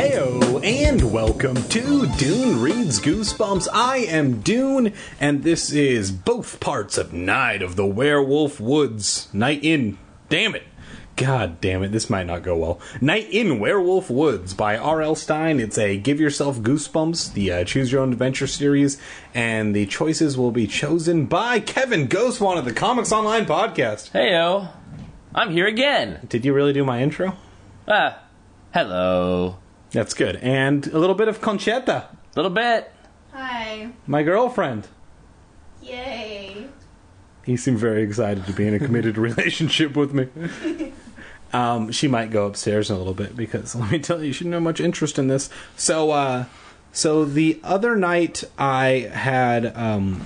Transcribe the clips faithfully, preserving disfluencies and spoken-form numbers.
Heyo, and welcome to Dune Reads Goosebumps. I am Dune, and this is both parts of Night of the Werewolf Woods. Night in... Damn it. God damn it, this might not go well. Night in Werewolf Woods by R L. Stine. It's a Give Yourself Goosebumps, the uh, Choose Your Own Adventure series, and the choices will be chosen by Kevin Ghostwan of the Comics Online podcast. Heyo, I'm here again. Did you really do my intro? Ah, hello. That's good. And a little bit of Conchetta. A little bit. Hi. My girlfriend. Yay. He seemed very excited to be in a committed relationship with me. Um, she might go upstairs in a little bit because, let me tell you, she didn't have much interest in this. So, uh, so the other night I had um,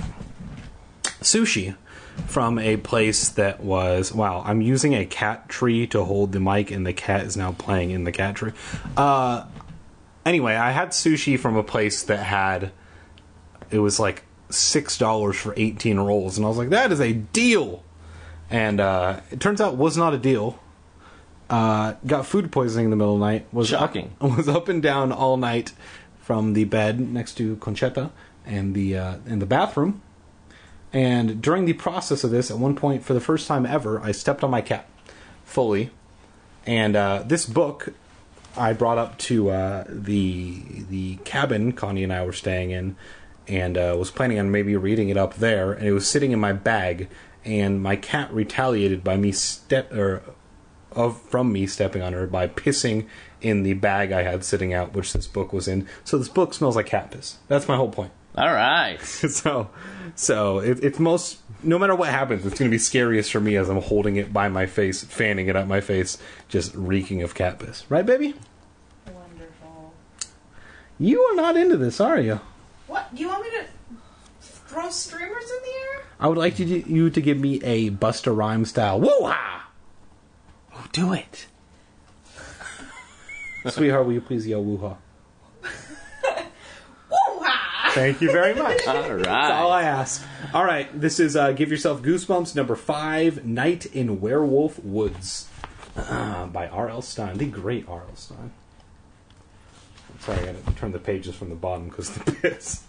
sushi from a place that was... Wow, I'm using a cat tree to hold the mic, and the cat is now playing in the cat tree. Uh, anyway, I had sushi from a place that had... It was like six dollars for eighteen rolls, and I was like, that is a deal! And uh, it turns out it was not a deal. Uh, got food poisoning in the middle of the night. Was Shocking. Up, was up and down all night from the bed next to Conchetta and the uh, in the bathroom. And during the process of this, at one point, for the first time ever, I stepped on my cat fully. And uh, this book I brought up to uh, the the cabin Connie and I were staying in, and uh, was planning on maybe reading it up there. And it was sitting in my bag, and my cat retaliated by me step or of from me stepping on her by pissing in the bag I had sitting out, which this book was in. So this book smells like cat piss. That's my whole point. All right. so, so it, it's most... No matter what happens, it's going to be scariest for me as I'm holding it by my face, fanning it at my face, just reeking of cat piss. Right, baby? Wonderful. You are not into this, are you? What? Do you want me to throw streamers in the air? I would like you to, you to give me a Busta Rhymes style woo-ha! Oh, do it. Sweetheart, will you please yell woo-ha? Thank you very much. All right. That's all I ask. All right, this is uh, Give Yourself Goosebumps, number five, Night in Werewolf Woods, uh, by R L. Stine, the great R L. Stine. Sorry, I got to turn the pages from the bottom because of the piss.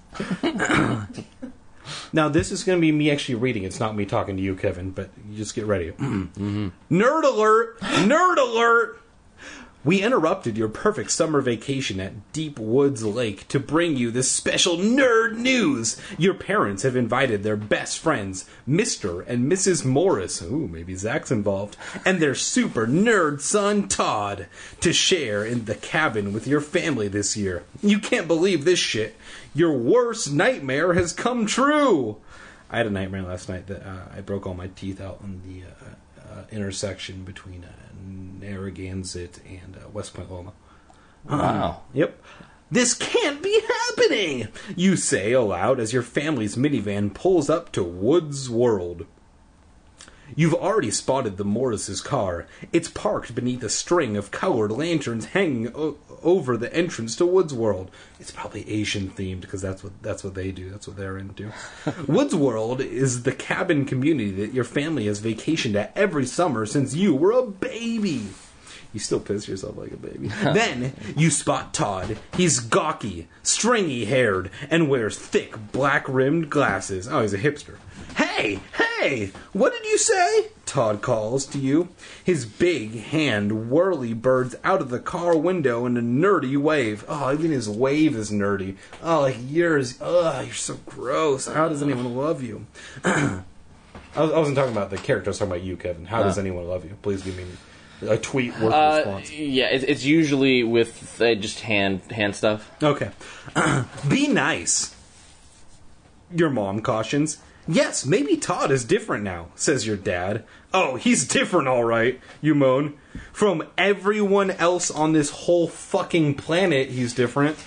Now, this is going to be me actually reading. It's not me talking to you, Kevin, but you just get ready. Mm-hmm. Nerd alert! Nerd alert! We interrupted your perfect summer vacation at Deep Woods Lake to bring you this special nerd news. Your parents have invited their best friends, Mister and Missus Morris, ooh, maybe Zach's involved, and their super nerd son, Todd, to share in the cabin with your family this year. You can't believe this shit. Your worst nightmare has come true. I had a nightmare last night that uh, I broke all my teeth out on the uh, uh, intersection between... Uh, Narragansett and uh, West Point Loma. Wow. Uh, yep. This can't be happening, you say aloud as your family's minivan pulls up to Woods World. You've already spotted the Morris's car. It's parked beneath a string of colored lanterns hanging o- over the entrance to Woods World. It's probably Asian themed because that's what that's what they do. That's what they're into. Woods World is the cabin community that your family has vacationed at every summer since you were a baby. You still piss yourself like a baby. Then you spot Todd. He's gawky, stringy-haired, and wears thick, black-rimmed glasses. Oh, he's a hipster. Hey, hey, what did you say? Todd calls to you. His big hand whirly birds out of the car window in a nerdy wave. Oh, even his wave is nerdy. Oh, like yours. Ugh, you're so gross. How does anyone love you? I wasn't talking about the character. I was talking about you, Kevin. How does anyone love you? Please give me a tweet worth Uh, response. yeah, it's, it's usually with uh, just hand hand stuff. Okay. Be nice. Your mom cautions. Yes, maybe Todd is different now, says your dad. Oh, he's different, all right, you moan. From everyone else on this whole fucking planet, he's different.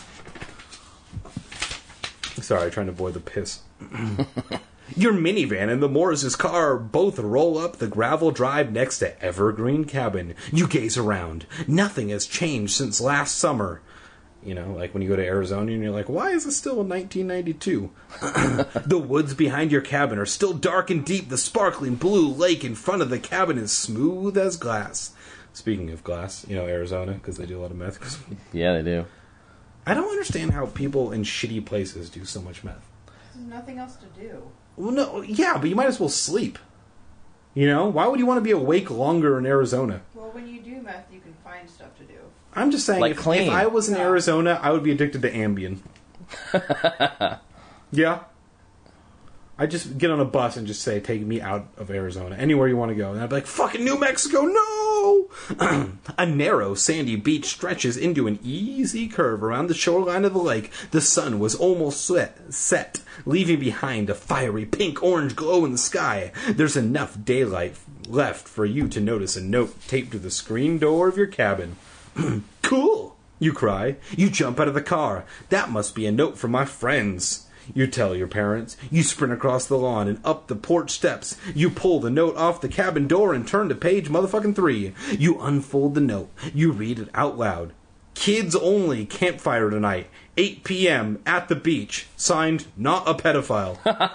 Sorry, trying to avoid the piss. Your minivan and the Morris's car both roll up the gravel drive next to Evergreen Cabin. You gaze around. Nothing has changed since last summer. You know, like when you go to Arizona and you're like, why is it still in nineteen ninety-two? The woods behind your cabin are still dark and deep. The sparkling blue lake in front of the cabin is smooth as glass. Speaking of glass, you know, Arizona, because they do a lot of meth. Yeah, they do. I don't understand how people in shitty places do so much meth. There's nothing else to do. Well, no, yeah, but you might as well sleep. You know? Why would you want to be awake longer in Arizona? Well, when you do meth, you can find stuff to do. I'm just saying, Like if, clean. if I was in Yeah. Arizona, I would be addicted to Ambien. Yeah. I'd just get on a bus and just say, take me out of Arizona, anywhere you want to go. And I'd be like, fucking New Mexico, no! A narrow, sandy beach stretches into an easy curve around the shoreline of the lake. The sun was almost set, set, leaving behind a fiery pink-orange glow in the sky. There's enough daylight left for you to notice a note taped to the screen door of your cabin. Cool! You cry. You jump out of the car. That must be a note from my friends. You tell your parents. You sprint across the lawn and up the porch steps. You pull the note off the cabin door and turn to page motherfucking three. You unfold the note. You read it out loud. Kids only campfire tonight. eight p.m. at the beach. Signed, not a pedophile.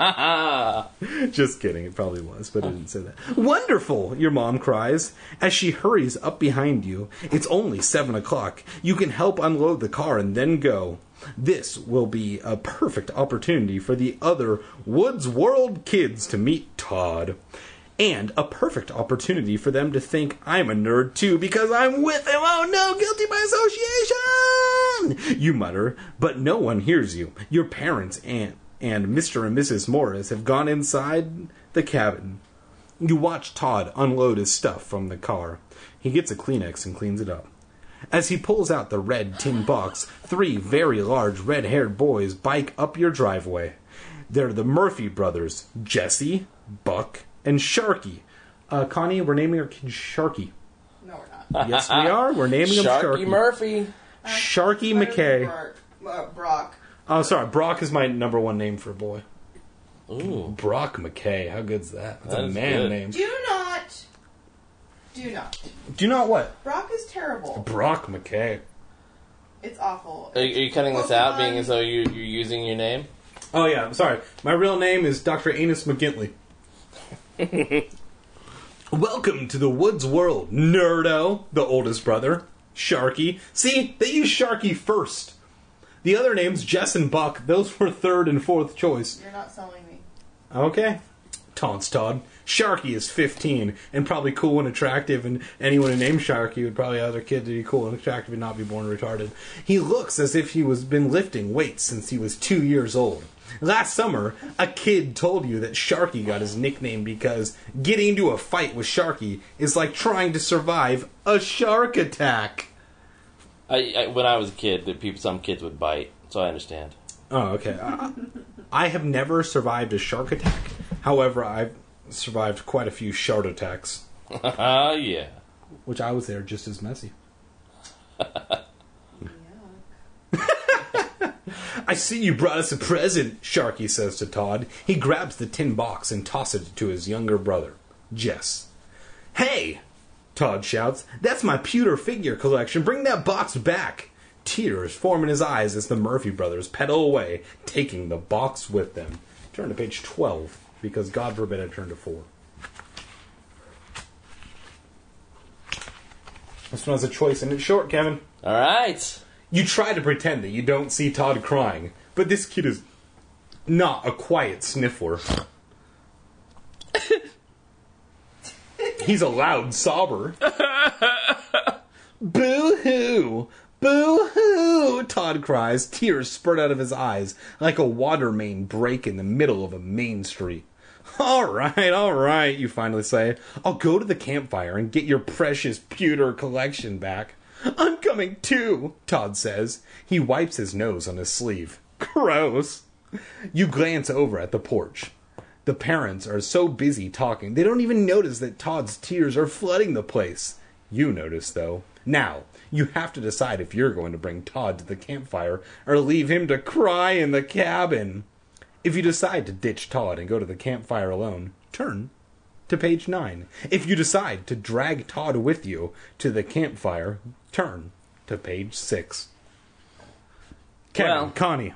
Just kidding. It probably was, but I didn't say that. Wonderful, your mom cries as she hurries up behind you. It's only seven o'clock. You can help unload the car and then go. This will be a perfect opportunity for the other Woods World kids to meet Todd. And a perfect opportunity for them to think I'm a nerd too because I'm with him. Oh no, guilty by association! You mutter, but no one hears you. Your parents and, and Mister and Missus Morris have gone inside the cabin. You watch Todd unload his stuff from the car. He gets a Kleenex and cleans it up. As he pulls out the red tin box, three very large red-haired boys bike up your driveway. They're the Murphy brothers, Jesse, Buck, and Sharky. Uh, Connie, we're naming our kid Sharky. No, we're not. Yes, we are. We're naming him Sharky Sharky. Murphy. Sharky Better McKay. than Brock. Uh, Brock. Oh, sorry. Brock is my number one name for a boy. Ooh. Brock McKay. How good's that? That's That a is man good. name. Do not. Do not. Do you know what? Brock is terrible. Brock McKay. It's awful. Are, are you cutting this out, being as though you, you're using your name? Oh, yeah. I'm sorry. My real name is Doctor Anus McGintley. Welcome to the Woods World, Nerdo, the oldest brother. Sharky. See, they used Sharky first. The other names, Jess and Buck, those were third and fourth choice. You're not selling me. Okay. Taunts Todd. Sharky is fifteen and probably cool and attractive, and anyone who named Sharky would probably have their kid to be cool and attractive and not be born retarded. He looks as if he was been lifting weights since he was two years old. Last summer, a kid told you that Sharky got his nickname because getting into a fight with Sharky is like trying to survive a shark attack. I, I, when I was a kid, that people, some kids would bite, so I understand. Oh, okay. Uh, I have never survived a shark attack. However, I've survived quite a few shard attacks, Ah, yeah. which I was there just as messy. I see you brought us a present, Sharky says to Todd. He grabs the tin box and tosses it to his younger brother, Jess. Hey! Todd shouts. That's my pewter figure collection. Bring that box back. Tears form in his eyes as the Murphy brothers pedal away, taking the box with them. Turn to page twelve, because God forbid I turn to four. This one has a choice, and it's short, Kevin. All right. You try to pretend that you don't see Todd crying, but this kid is not a quiet sniffler. He's a loud sobber. Boo-hoo! Boo-hoo! Todd cries, tears spurt out of his eyes like a water main break in the middle of a main street. All right, all right, you finally say. I'll go to the campfire and get your precious pewter collection back. I'm coming too, Todd says. He wipes his nose on his sleeve. Gross. You glance over at the porch. The parents are so busy talking, they don't even notice that Todd's tears are flooding the place. You notice, though. Now, you have to decide if you're going to bring Todd to the campfire or leave him to cry in the cabin. If you decide to ditch Todd and go to the campfire alone, turn to page nine. If you decide to drag Todd with you to the campfire, turn to page six. Kevin, Well, Connie.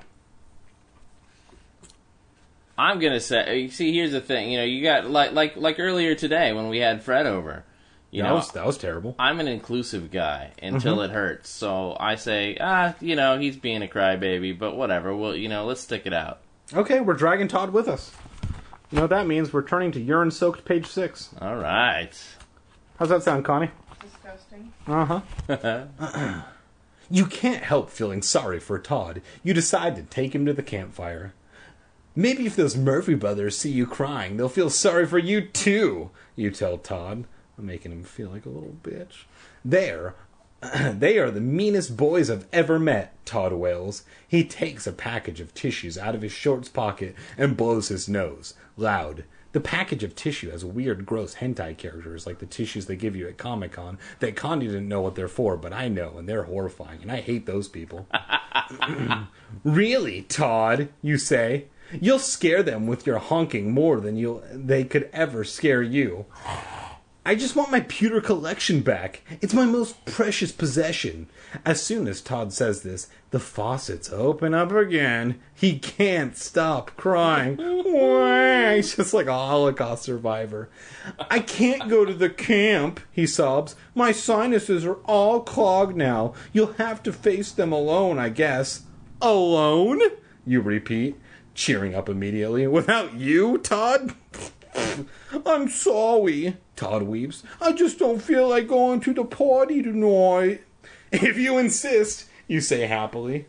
I'm gonna say. You see, here's the thing. You know, you got like like like earlier today when we had Fred over. You that know, was that was terrible. I'm an inclusive guy until Mm-hmm. it hurts. So I say, ah, you know, he's being a crybaby, but whatever. Well, you know, let's stick it out. Okay, we're dragging Todd with us. You know what that means? We're turning to urine-soaked page six. All right. How's that sound, Connie? Disgusting. Uh-huh. You can't help feeling sorry for Todd. You decide to take him to the campfire. Maybe if those Murphy brothers see you crying, they'll feel sorry for you too, you tell Todd. I'm making him feel like a little bitch. There, they are the meanest boys I've ever met, Todd wails. He takes a package of tissues out of his shorts pocket and blows his nose, loud. The package of tissue has weird, gross hentai characters like the tissues they give you at Comic-Con that Connie didn't know what they're for, but I know, and they're horrifying, and I hate those people. Really, Todd, you say? You'll scare them with your honking more than you'll they could ever scare you. I just want my pewter collection back. It's my most precious possession. As soon as Todd says this, the faucets open up again. He can't stop crying. He's just like a Holocaust survivor. I can't go to the camp, he sobs. My sinuses are all clogged now. You'll have to face them alone, I guess. Alone? You repeat, cheering up immediately. Without you, Todd? I'm sorry, Todd weeps. I just don't feel like going to the party tonight. If you insist, you say happily.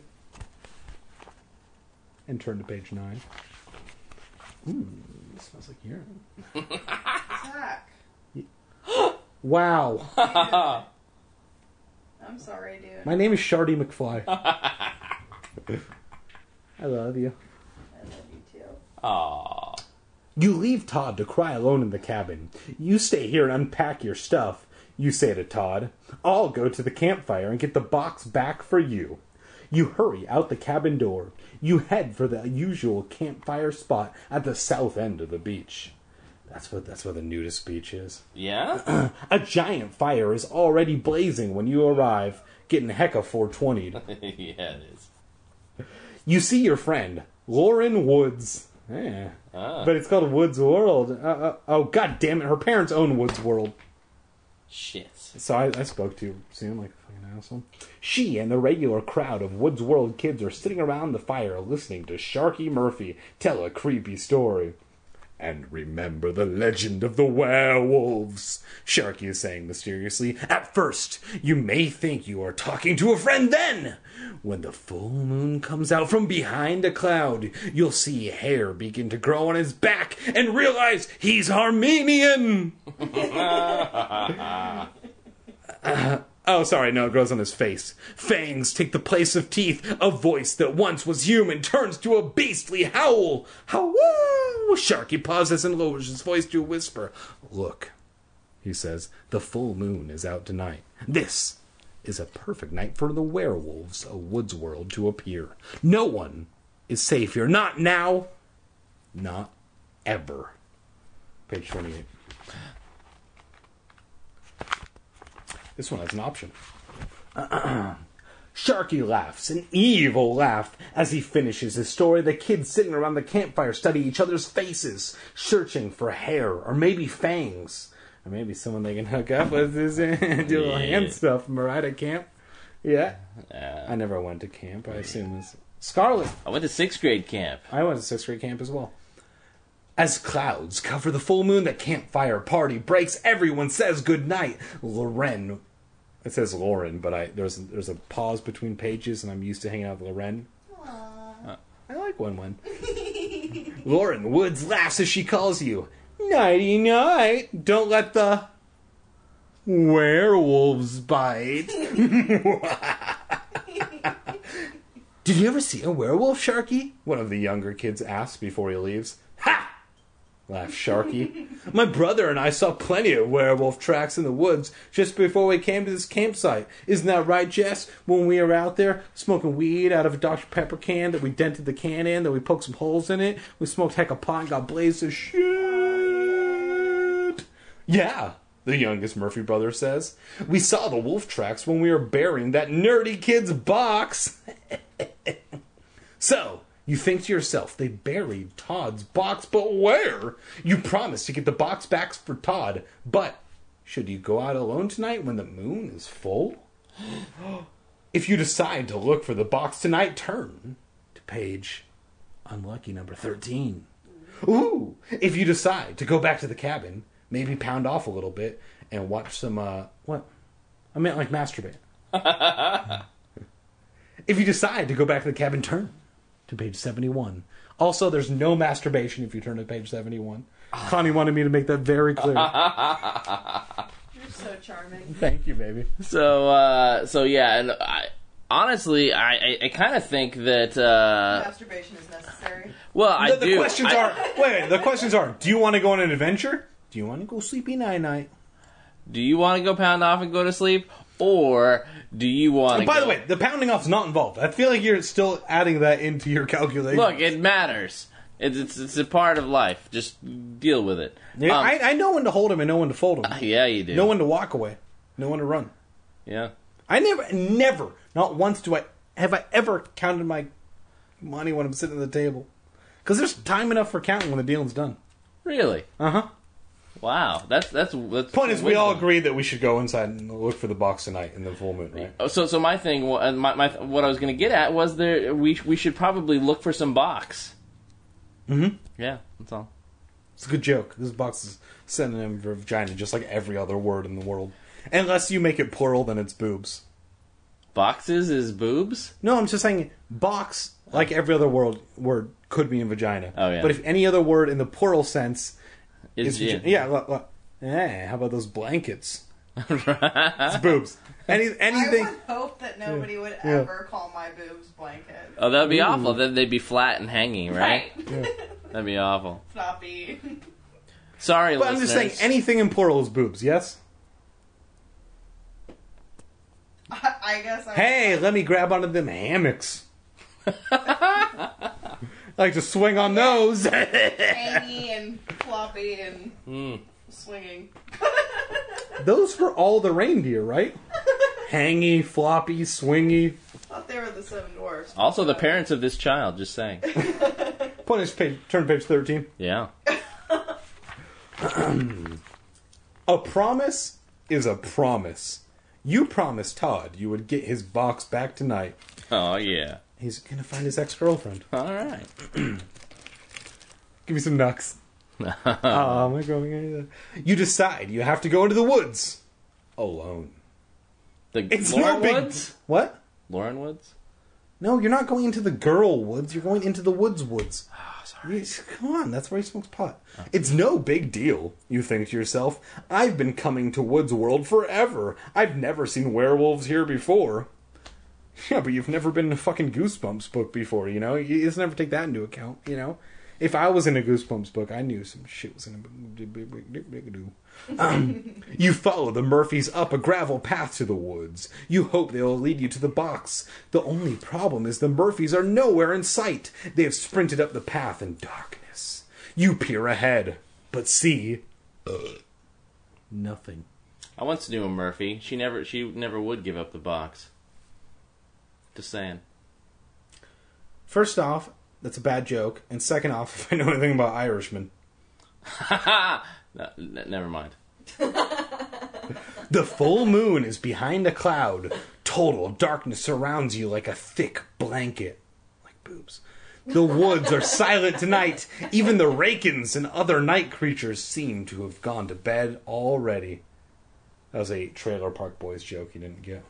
And turn to page nine. Ooh, it smells like urine. Zach. Wow. I'm sorry, dude. My name is Shardy McFly. I love you. I love you too. Aww. You leave Todd to cry alone in the cabin. You stay here and unpack your stuff, you say to Todd. I'll go to the campfire and get the box back for you. You hurry out the cabin door. You head for the usual campfire spot at the south end of the beach. That's what that's where the nudist beach is. Yeah? A giant fire is already blazing when you arrive, getting hecka four twenty'd. Yeah, it is. You see your friend, Lauren Woods. Yeah. Ah. But it's called Woods World. Uh, uh, oh, god damn it. Her parents own Woods World. Shit. So I, I spoke too soon, like a fucking asshole. She and the regular crowd of Woods World kids are sitting around the fire listening to Sharky Murphy tell a creepy story. And remember the legend of the werewolves, Sharky is saying mysteriously. At first, you may think you are talking to a friend then. When the full moon comes out from behind a cloud, you'll see hair begin to grow on his back and realize he's Armenian. uh, oh, sorry, no, it grows on his face. Fangs take the place of teeth. A voice that once was human turns to a beastly howl. Howl! Sharky pauses and lowers his voice to a whisper. Look, he says, the full moon is out tonight. This is a perfect night for the werewolves of Woods World to appear. No one is safe here. Not now. Not ever. Page twenty-eight. This one has an option. Sharky laughs, an evil laugh, as he finishes his story. The kids sitting around the campfire study each other's faces, searching for hair, or maybe fangs. Or maybe someone they can hook up with is do a little hand stuff. Am I right at camp? Yeah. Uh, I never went to camp. I assume it's Scarlet. I went to sixth grade camp. I went to sixth grade camp as well. As clouds cover the full moon, the campfire party breaks. Everyone says goodnight. Loren. It says Lauren, but I there's there's a pause between pages, and I'm used to hanging out with Loren. Aww. I like Wen Wen. Lauren Woods laughs as she calls you. Nighty night. Don't let the werewolves bite. Did you ever see a werewolf, Sharky? One of the younger kids asks before he leaves. Ha! Laughs Sharky. My brother and I saw plenty of werewolf tracks in the woods just before we came to this campsite. Isn't that right, Jess? When we were out there smoking weed out of a Doctor Pepper can that we dented the can in, that we poked some holes in it, we smoked heck of pot and got blazed as shit. Yeah, the youngest Murphy brother says. We saw the wolf tracks when we were burying that nerdy kid's box. So, you think to yourself, they buried Todd's box, but where? You promised to get the box back for Todd, but Should you go out alone tonight when the moon is full? If you decide to look for the box tonight, turn to page unlucky number thirteen. Ooh! If you decide to go back to the cabin, maybe pound off a little bit and watch some, uh, what? I meant like masturbate. If you decide to go back to the cabin, turn to page seventy-one. Also, there's no masturbation if you turn to page seventy-one. Connie wanted me to make that very clear. You're so charming. Thank you, baby. So, uh, so yeah, and I, honestly, I, I, I kind of think that, uh, Masturbation is necessary. well, I The, the do. questions I- are, wait, wait, the questions are, do you want to go on an adventure? Do you want to go sleepy night-night? do you want to go pound off and go to sleep? Or do you want to Oh, by go... the way, the pounding off is not involved. I feel like you're still adding that into your calculation. Look, it matters. It's, it's, it's a part of life. Just deal with it. Yeah, Um, I, I know when to hold him and know when to fold him. yeah, you do. Know when to walk away. Know when to run. Yeah. I never, never, not once do I, have I ever counted my money when I'm sitting at the table. Because there's time enough for counting when the dealing's done. Really? Uh-huh. Wow. That's that's that's. Point is, we all wisdom. agree that we should go inside and look for the box tonight in the full moon, right? Oh, So, so my thing, wa- uh, my, my what I was going to get at was there. We we should probably look for some box. Mm-hmm. Yeah, that's all. It's a good joke. This box is synonym for vagina, just like every other word in the world. Unless you make it plural, then it's boobs. Boxes is boobs. No, I'm just saying box, like every other word, word could be in vagina. Oh, yeah. But if any other word in the plural sense Is is yeah. vagi- yeah, look, look. Eh, how about those blankets? It's boobs. Any I anything. would hope that nobody would Yeah. ever call my boobs blanket. Oh, that'd be awful. Then they'd be flat and hanging, right? Yeah. That'd be awful. Floppy. Sorry, But I'm just saying, listeners. anything in plural is boobs. Yes. I, I guess I Hey, let me grab onto them hammocks. Like to swing on those. hangy and floppy and Mm. swinging. Those were all the reindeer, right? Hangy, floppy, swingy. I thought they were the seven dwarfs. Also, the parents of this child. Just saying. Point is, page, turn to page thirteen. Yeah. A promise is a promise. You promised Todd you would get his box back tonight. Oh yeah. He's gonna find his ex-girlfriend. All right. Give me some nucks. Oh, am I going into that? You decide you have to go into the woods alone. The It's Lauren no big. Woods. What? Lauren Woods. No, you're not going into the girl woods. You're going into the woods woods. Oh, sorry. Yes, come on, that's where he smokes pot. It's no big deal, you think to yourself. I've been coming to Woods World forever. I've never seen werewolves here before. Yeah, but you've never been in a fucking Goosebumps book before, you know? You just never take that into account, you know? If I was in a Goosebumps book, I knew some shit was in a... Um, you follow the Murphys up a gravel path to the woods. You hope they'll lead you to the box. The only problem is the Murphys are nowhere in sight. They have sprinted up the path in darkness. You peer ahead, but see... nothing. I once knew a Murphy. She never. She never would give up the box. Just saying. First off, that's a bad joke. And second off, if I know anything about Irishmen... no, n- never mind. The full moon is behind a cloud. Total darkness surrounds you like a thick blanket. Like boobs. The woods are silent tonight. Even the Rakens and other night creatures seem to have gone to bed already. That was a Trailer Park Boys joke you didn't get.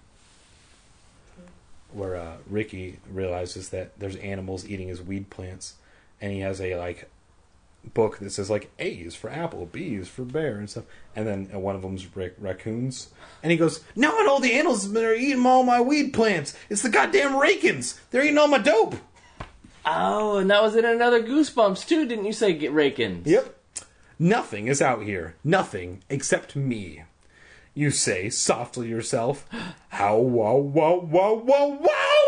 Where uh, Ricky realizes that there's animals eating his weed plants. And he has a, like... book that says like A is for apple, B is for bear and stuff, and then uh, one of them's rac- raccoons, and he goes, "No, and all the animals that are eating all my weed plants. It's the goddamn Rakens. They're eating all my dope." Oh, and that was in another Goosebumps too. Didn't you say get rakins? Yep. Nothing is out here. Nothing except me. You say softly yourself, "How wow wow wow wow wow."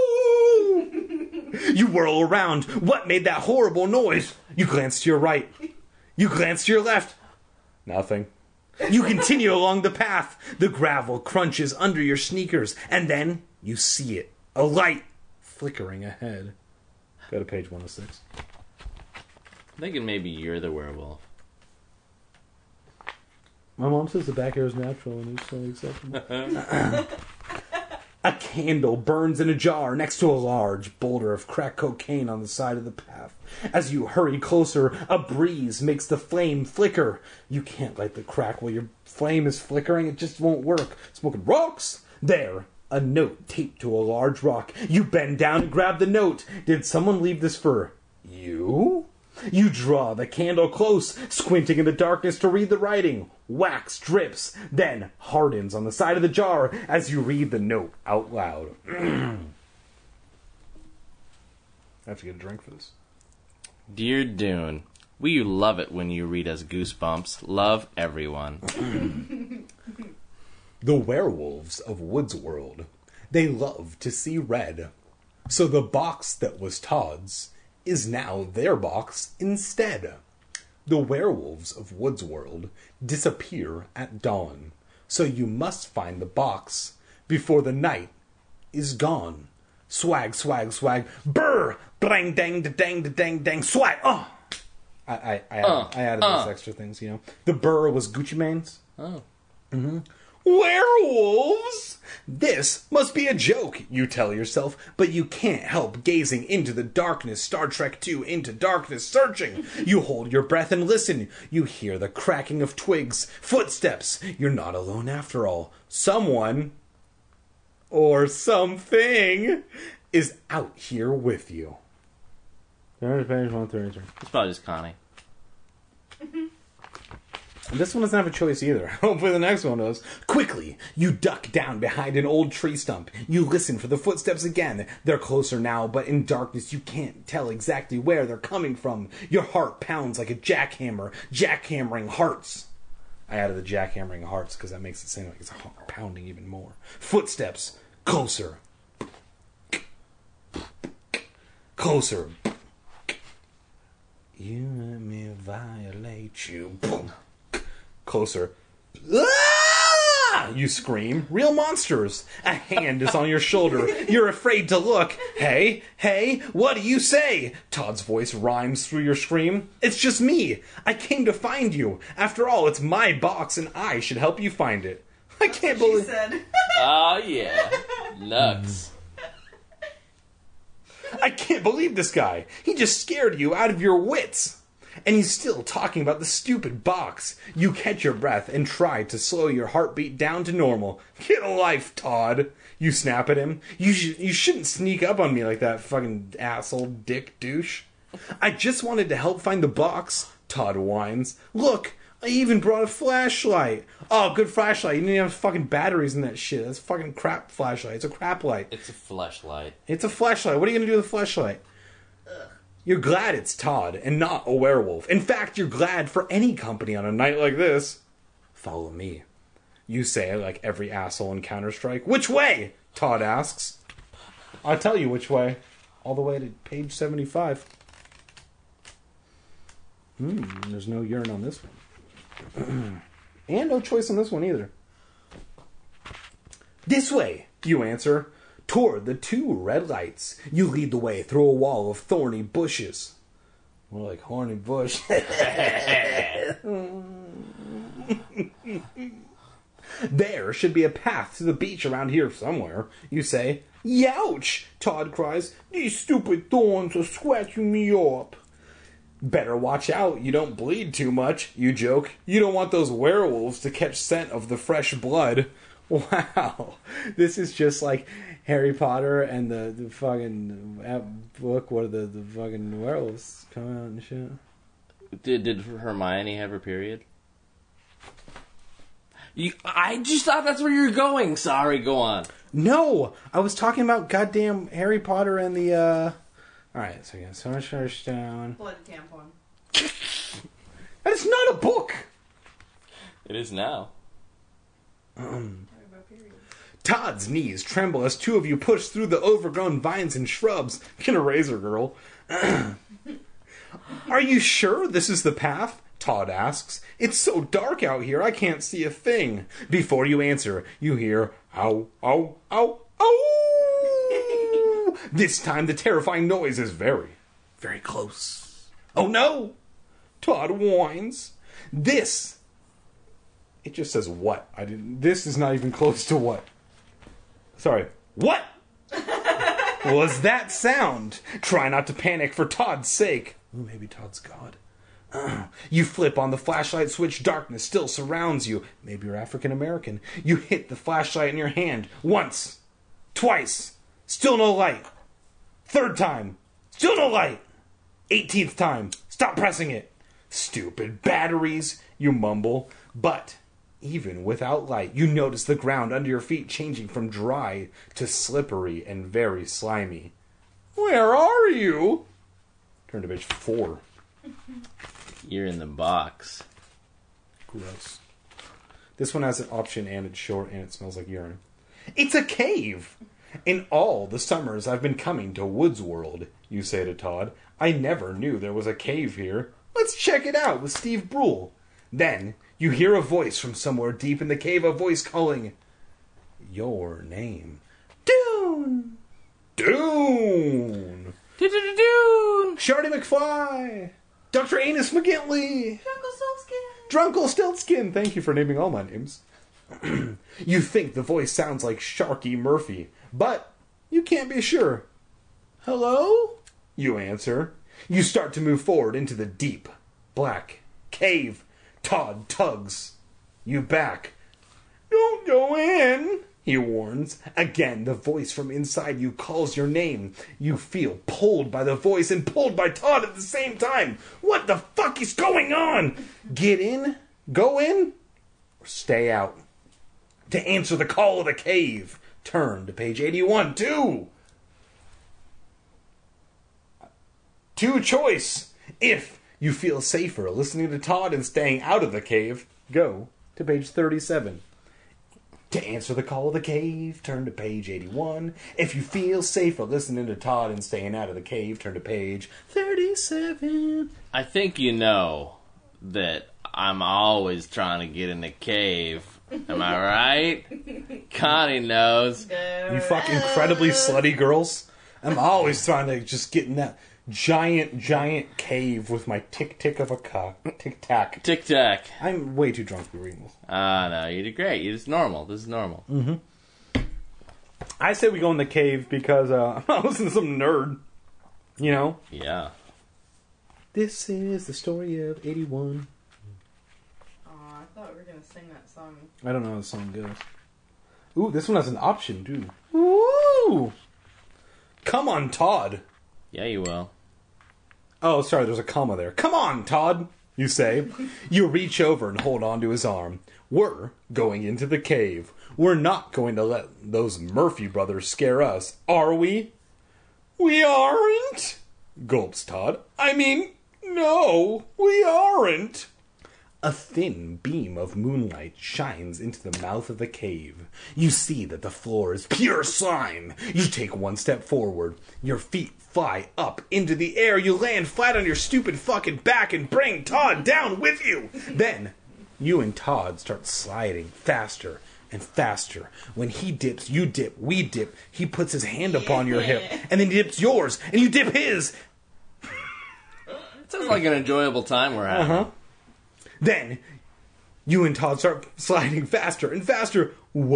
You whirl around. What made that horrible noise? You glance to your right. You glance to your left. Nothing. You continue along the path. The gravel crunches under your sneakers. And then you see it. A light flickering ahead. Go to page one oh six. I'm thinking maybe you're the werewolf. My mom says the back hair is natural and it's totally acceptable. A candle burns in a jar next to a large boulder of crack cocaine on the side of the path. As you hurry closer, a breeze makes the flame flicker. You can't light the crack while your flame is flickering. It just won't work. Smoking rocks! There, a note taped to a large rock. You bend down and grab the note. Did someone leave this for you? You draw the candle close, squinting in the darkness to read the writing. Wax drips, then hardens on the side of the jar as you read the note out loud. I have to get a drink for this. Dear Dune, we love it when you read us Goosebumps. Love everyone. The werewolves of Woods World. They love to see red. So the box that was Todd's is now their box instead. The werewolves of Woods World disappear at dawn, so you must find the box before the night is gone. Swag, swag, swag, brr, blang, dang, da, dang, da, dang, dang, swag. Oh, I, I, I, uh, added, I added uh. those extra things. You know, the burr was Gucci Mane's. Oh. Mm-hmm. Werewolves! This must be a joke, you tell yourself, but you can't help gazing into the darkness. Star Trek two, Into Darkness, searching. You hold your breath and listen. You hear the cracking of twigs, footsteps. You're not alone after all. Someone, or something, is out here with you. Page one thirty-three. It's probably just Connie. This one doesn't have a choice either. Hopefully the next one does. Quickly, you duck down behind an old tree stump. You listen for the footsteps again. They're closer now, but in darkness you can't tell exactly where they're coming from. Your heart pounds like a jackhammer, jackhammering hearts. I added the jackhammering hearts because that makes it seem like it's pounding even more. Footsteps. Closer. Closer. You let me violate you. Closer. Ah! You scream. Real monsters. A hand is on your shoulder. You're afraid to look. Hey, hey, what do you say? Todd's voice rhymes through your scream. It's just me. I came to find you. After all, it's my box and I should help you find it. I can't believe... She said. Oh, yeah. Nuts. I can't believe this guy. He just scared you out of your wits. And he's still talking about the stupid box. You catch your breath and try to slow your heartbeat down to normal. Get a life, Todd. You snap at him. You, sh- you shouldn't sneak up on me like that, fucking asshole dick douche. I just wanted to help find the box, Todd whines. Look, I even brought a flashlight. Oh, good flashlight. You didn't even have fucking batteries in that shit. That's fucking crap flashlight. It's a crap light. It's a fleshlight. It's a flashlight. What are you going to do with a flashlight? You're glad it's Todd and not a werewolf. In fact, you're glad for any company on a night like this. Follow me. You say like every asshole in Counter-Strike. Which way? Todd asks. I'll tell you which way. All the way to page seventy-five. Hmm, there's no urine on this one. And no choice on this one either. This way, you answer. Toward the two red lights, you lead the way through a wall of thorny bushes. More like horny bush. There should be a path to the beach around here somewhere. You say, Youch! Todd cries. These stupid thorns are scratching me up. Better watch out, you don't bleed too much, you joke. You don't want those werewolves to catch scent of the fresh blood. Wow. This is just like Harry Potter and the, the fucking book where the, the fucking werewolves come out and shit. Did did Hermione have her period? You, I just thought that's where you were going. Sorry, go on. No! I was talking about goddamn Harry Potter and the, uh... Alright, so yeah, so much first down. Blood tampon. That is not a book! It is now. Um... Todd's knees tremble as two of you push through the overgrown vines and shrubs. Get a razor, girl. Are you sure this is the path? Todd asks. It's so dark out here, I can't see a thing. Before you answer, you hear, ow, ow, ow, ow. This time the terrifying noise is very, very close. Oh no! Todd whines. This It just says what. I didn't. This is not even close to what. Sorry. What was that sound? Try not to panic for Todd's sake. Ooh, maybe Todd's God. Uh, you flip on the flashlight switch. Darkness still surrounds you. Maybe you're African American. You hit the flashlight in your hand. Once. Twice. Still no light. Third time. Still no light. eighteenth time. Stop pressing it. Stupid batteries, you mumble. But even without light, you notice the ground under your feet changing from dry to slippery and very slimy. Where are you? Turn to page four. You're in the box. Gross. This one has an option and it's short and it smells like urine. It's a cave! In all the summers I've been coming to Woods World, you say to Todd. I never knew there was a cave here. Let's check it out with Steve Brule. Then you hear a voice from somewhere deep in the cave, a voice calling your name. Dune! Dune! Dune! Shardy McFly! Doctor Anus McGintley! Uncle Solskin. Drunkle Stiltskin! Thank you for naming all my names. You think the voice sounds like Sharky Murphy, but you can't be sure. Hello? You answer. You start to move forward into the deep, black cave. Todd tugs you back. Don't go in, he warns. Again, the voice from inside you calls your name. You feel pulled by the voice and pulled by Todd at the same time. What the fuck is going on? Get in, go in, or stay out. To answer the call of the cave, turn to page eighty-one. Two. Two choice. If you feel safer listening to Todd and staying out of the cave, go to page thirty-seven. To answer the call of the cave, turn to page eighty-one. If you feel safer listening to Todd and staying out of the cave, turn to page thirty-seven. I think you know that I'm always trying to get in the cave. Am I right? Connie knows. You fucking incredibly slutty girls. I'm always trying to just get in that giant, giant cave with my tick-tick of a cock. Tic-tac. Tic-tac. I'm way too drunk to be reading this. Ah, uh, no, you did great. It's normal. This is normal. Mm-hmm. I say we go in the cave because uh, I'm listening to some nerd. You know? Yeah. This is the story of eighty-one. Aw, I thought we were gonna sing that song. I don't know how the song goes. Ooh, this one has an option, dude. Ooh! Come on, Todd. Yeah, you will. Oh, sorry, there's a comma there. Come on, Todd, you say. You reach over and hold onto his arm. We're going into the cave. We're not going to let those Murphy brothers scare us, are we? We aren't, gulps Todd. I mean, no, we aren't. A thin beam of moonlight shines into the mouth of the cave. You see that the floor is pure slime. You take one step forward. Your feet fly up into the air. You land flat on your stupid fucking back and bring Todd down with you. Then, you and Todd start sliding faster and faster. When he dips, you dip, we dip. He puts his hand up on your hip, and then he dips yours, and you dip his. It sounds like an enjoyable time we're having. Uh-huh. Then, you and Todd start sliding faster and faster.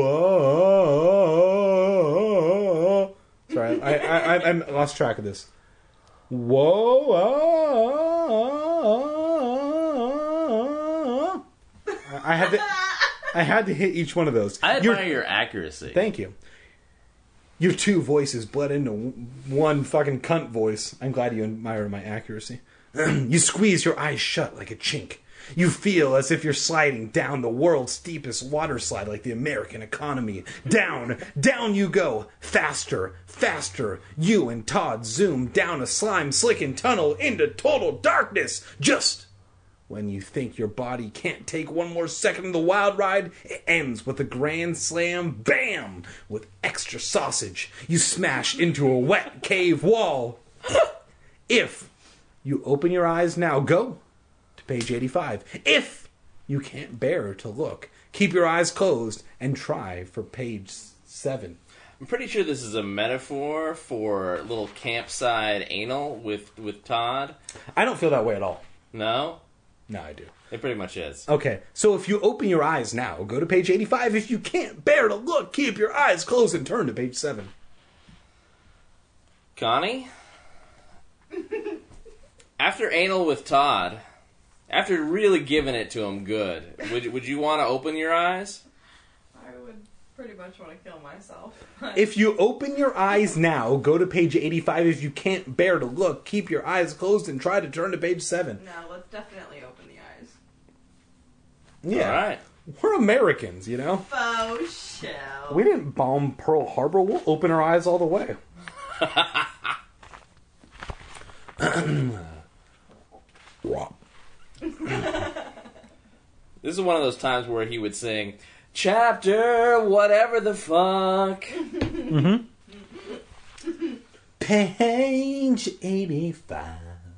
Whoa. Sorry, I, I, I, I lost track of this. Whoa. I had to, I had to hit each one of those. I admire Your, your accuracy. Thank you. Your two voices bled into one fucking cunt voice. I'm glad you admire my accuracy. You squeeze your eyes shut like a chink. You feel as if you're sliding down the world's steepest water slide like the American economy. Down, down you go. Faster, faster. You and Todd zoom down a slime-slicking tunnel into total darkness. Just when you think your body can't take one more second of the wild ride, it ends with a grand slam, bam, with extra sausage. You smash into a wet cave wall. If you open your eyes now, go to page eighty-five. If you can't bear to look, keep your eyes closed and try for page seven. I'm pretty sure this is a metaphor for little campsite anal with, with Todd. I don't feel that way at all. No? No, I do. It pretty much is. Okay, so if you open your eyes now, go to page eighty-five. If you can't bear to look, keep your eyes closed and turn to page seven. Connie? After anal with Todd, after really giving it to him good, would, would you want to open your eyes? I would pretty much want to kill myself. If you open your eyes now, go to page eighty-five. If you can't bear to look, keep your eyes closed and try to turn to page seven. No, let's definitely open the eyes. Yeah. All right. We're Americans, you know? Faux show. We didn't bomb Pearl Harbor. We'll open our eyes all the way. This is one of those times where he would sing, chapter whatever the fuck. Mm-hmm. Page eighty-five.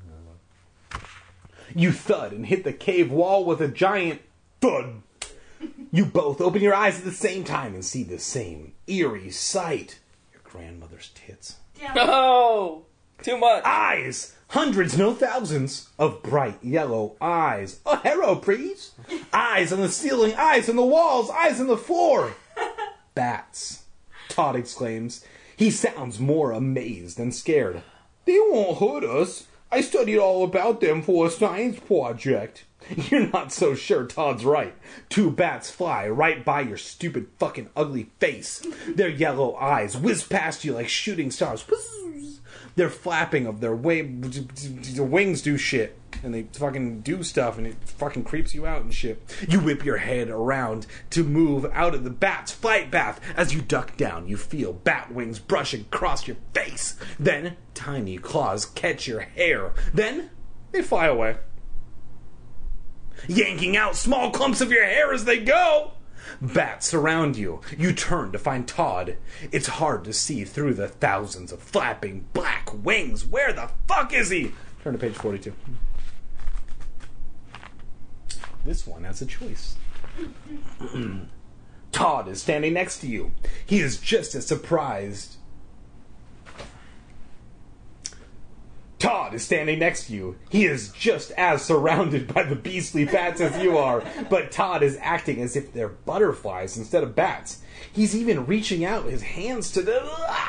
You thud and hit the cave wall with a giant thud. You both open your eyes at the same time and see the same eerie sight. Your grandmother's tits. Damn. No! Too much. Eyes! Hundreds, no thousands, of bright yellow eyes. Oh, hello, please. Eyes on the ceiling, eyes on the walls, eyes on the floor. Bats, Todd exclaims. He sounds more amazed than scared. They won't hurt us. I studied all about them for a science project. You're not so sure Todd's right. Two bats fly right by your stupid fucking ugly face. Their yellow eyes whiz past you like shooting stars. Their flapping of their wa- their wings do shit. And they fucking do stuff and it fucking creeps you out and shit. You whip your head around to move out of the bat's flight path. As you duck down, you feel bat wings brushing across your face. Then, tiny claws catch your hair. Then, they fly away, yanking out small clumps of your hair as they go. Bats surround you. You turn to find Todd. It's hard to see through the thousands of flapping black wings. Where the fuck is he? Turn to page forty-two. This one has a choice. Todd is standing next to you. He is just as surprised. Todd is standing next to you. He is just as surrounded by the beastly bats as you are, but Todd is acting as if they're butterflies instead of bats. He's even reaching out his hands to the...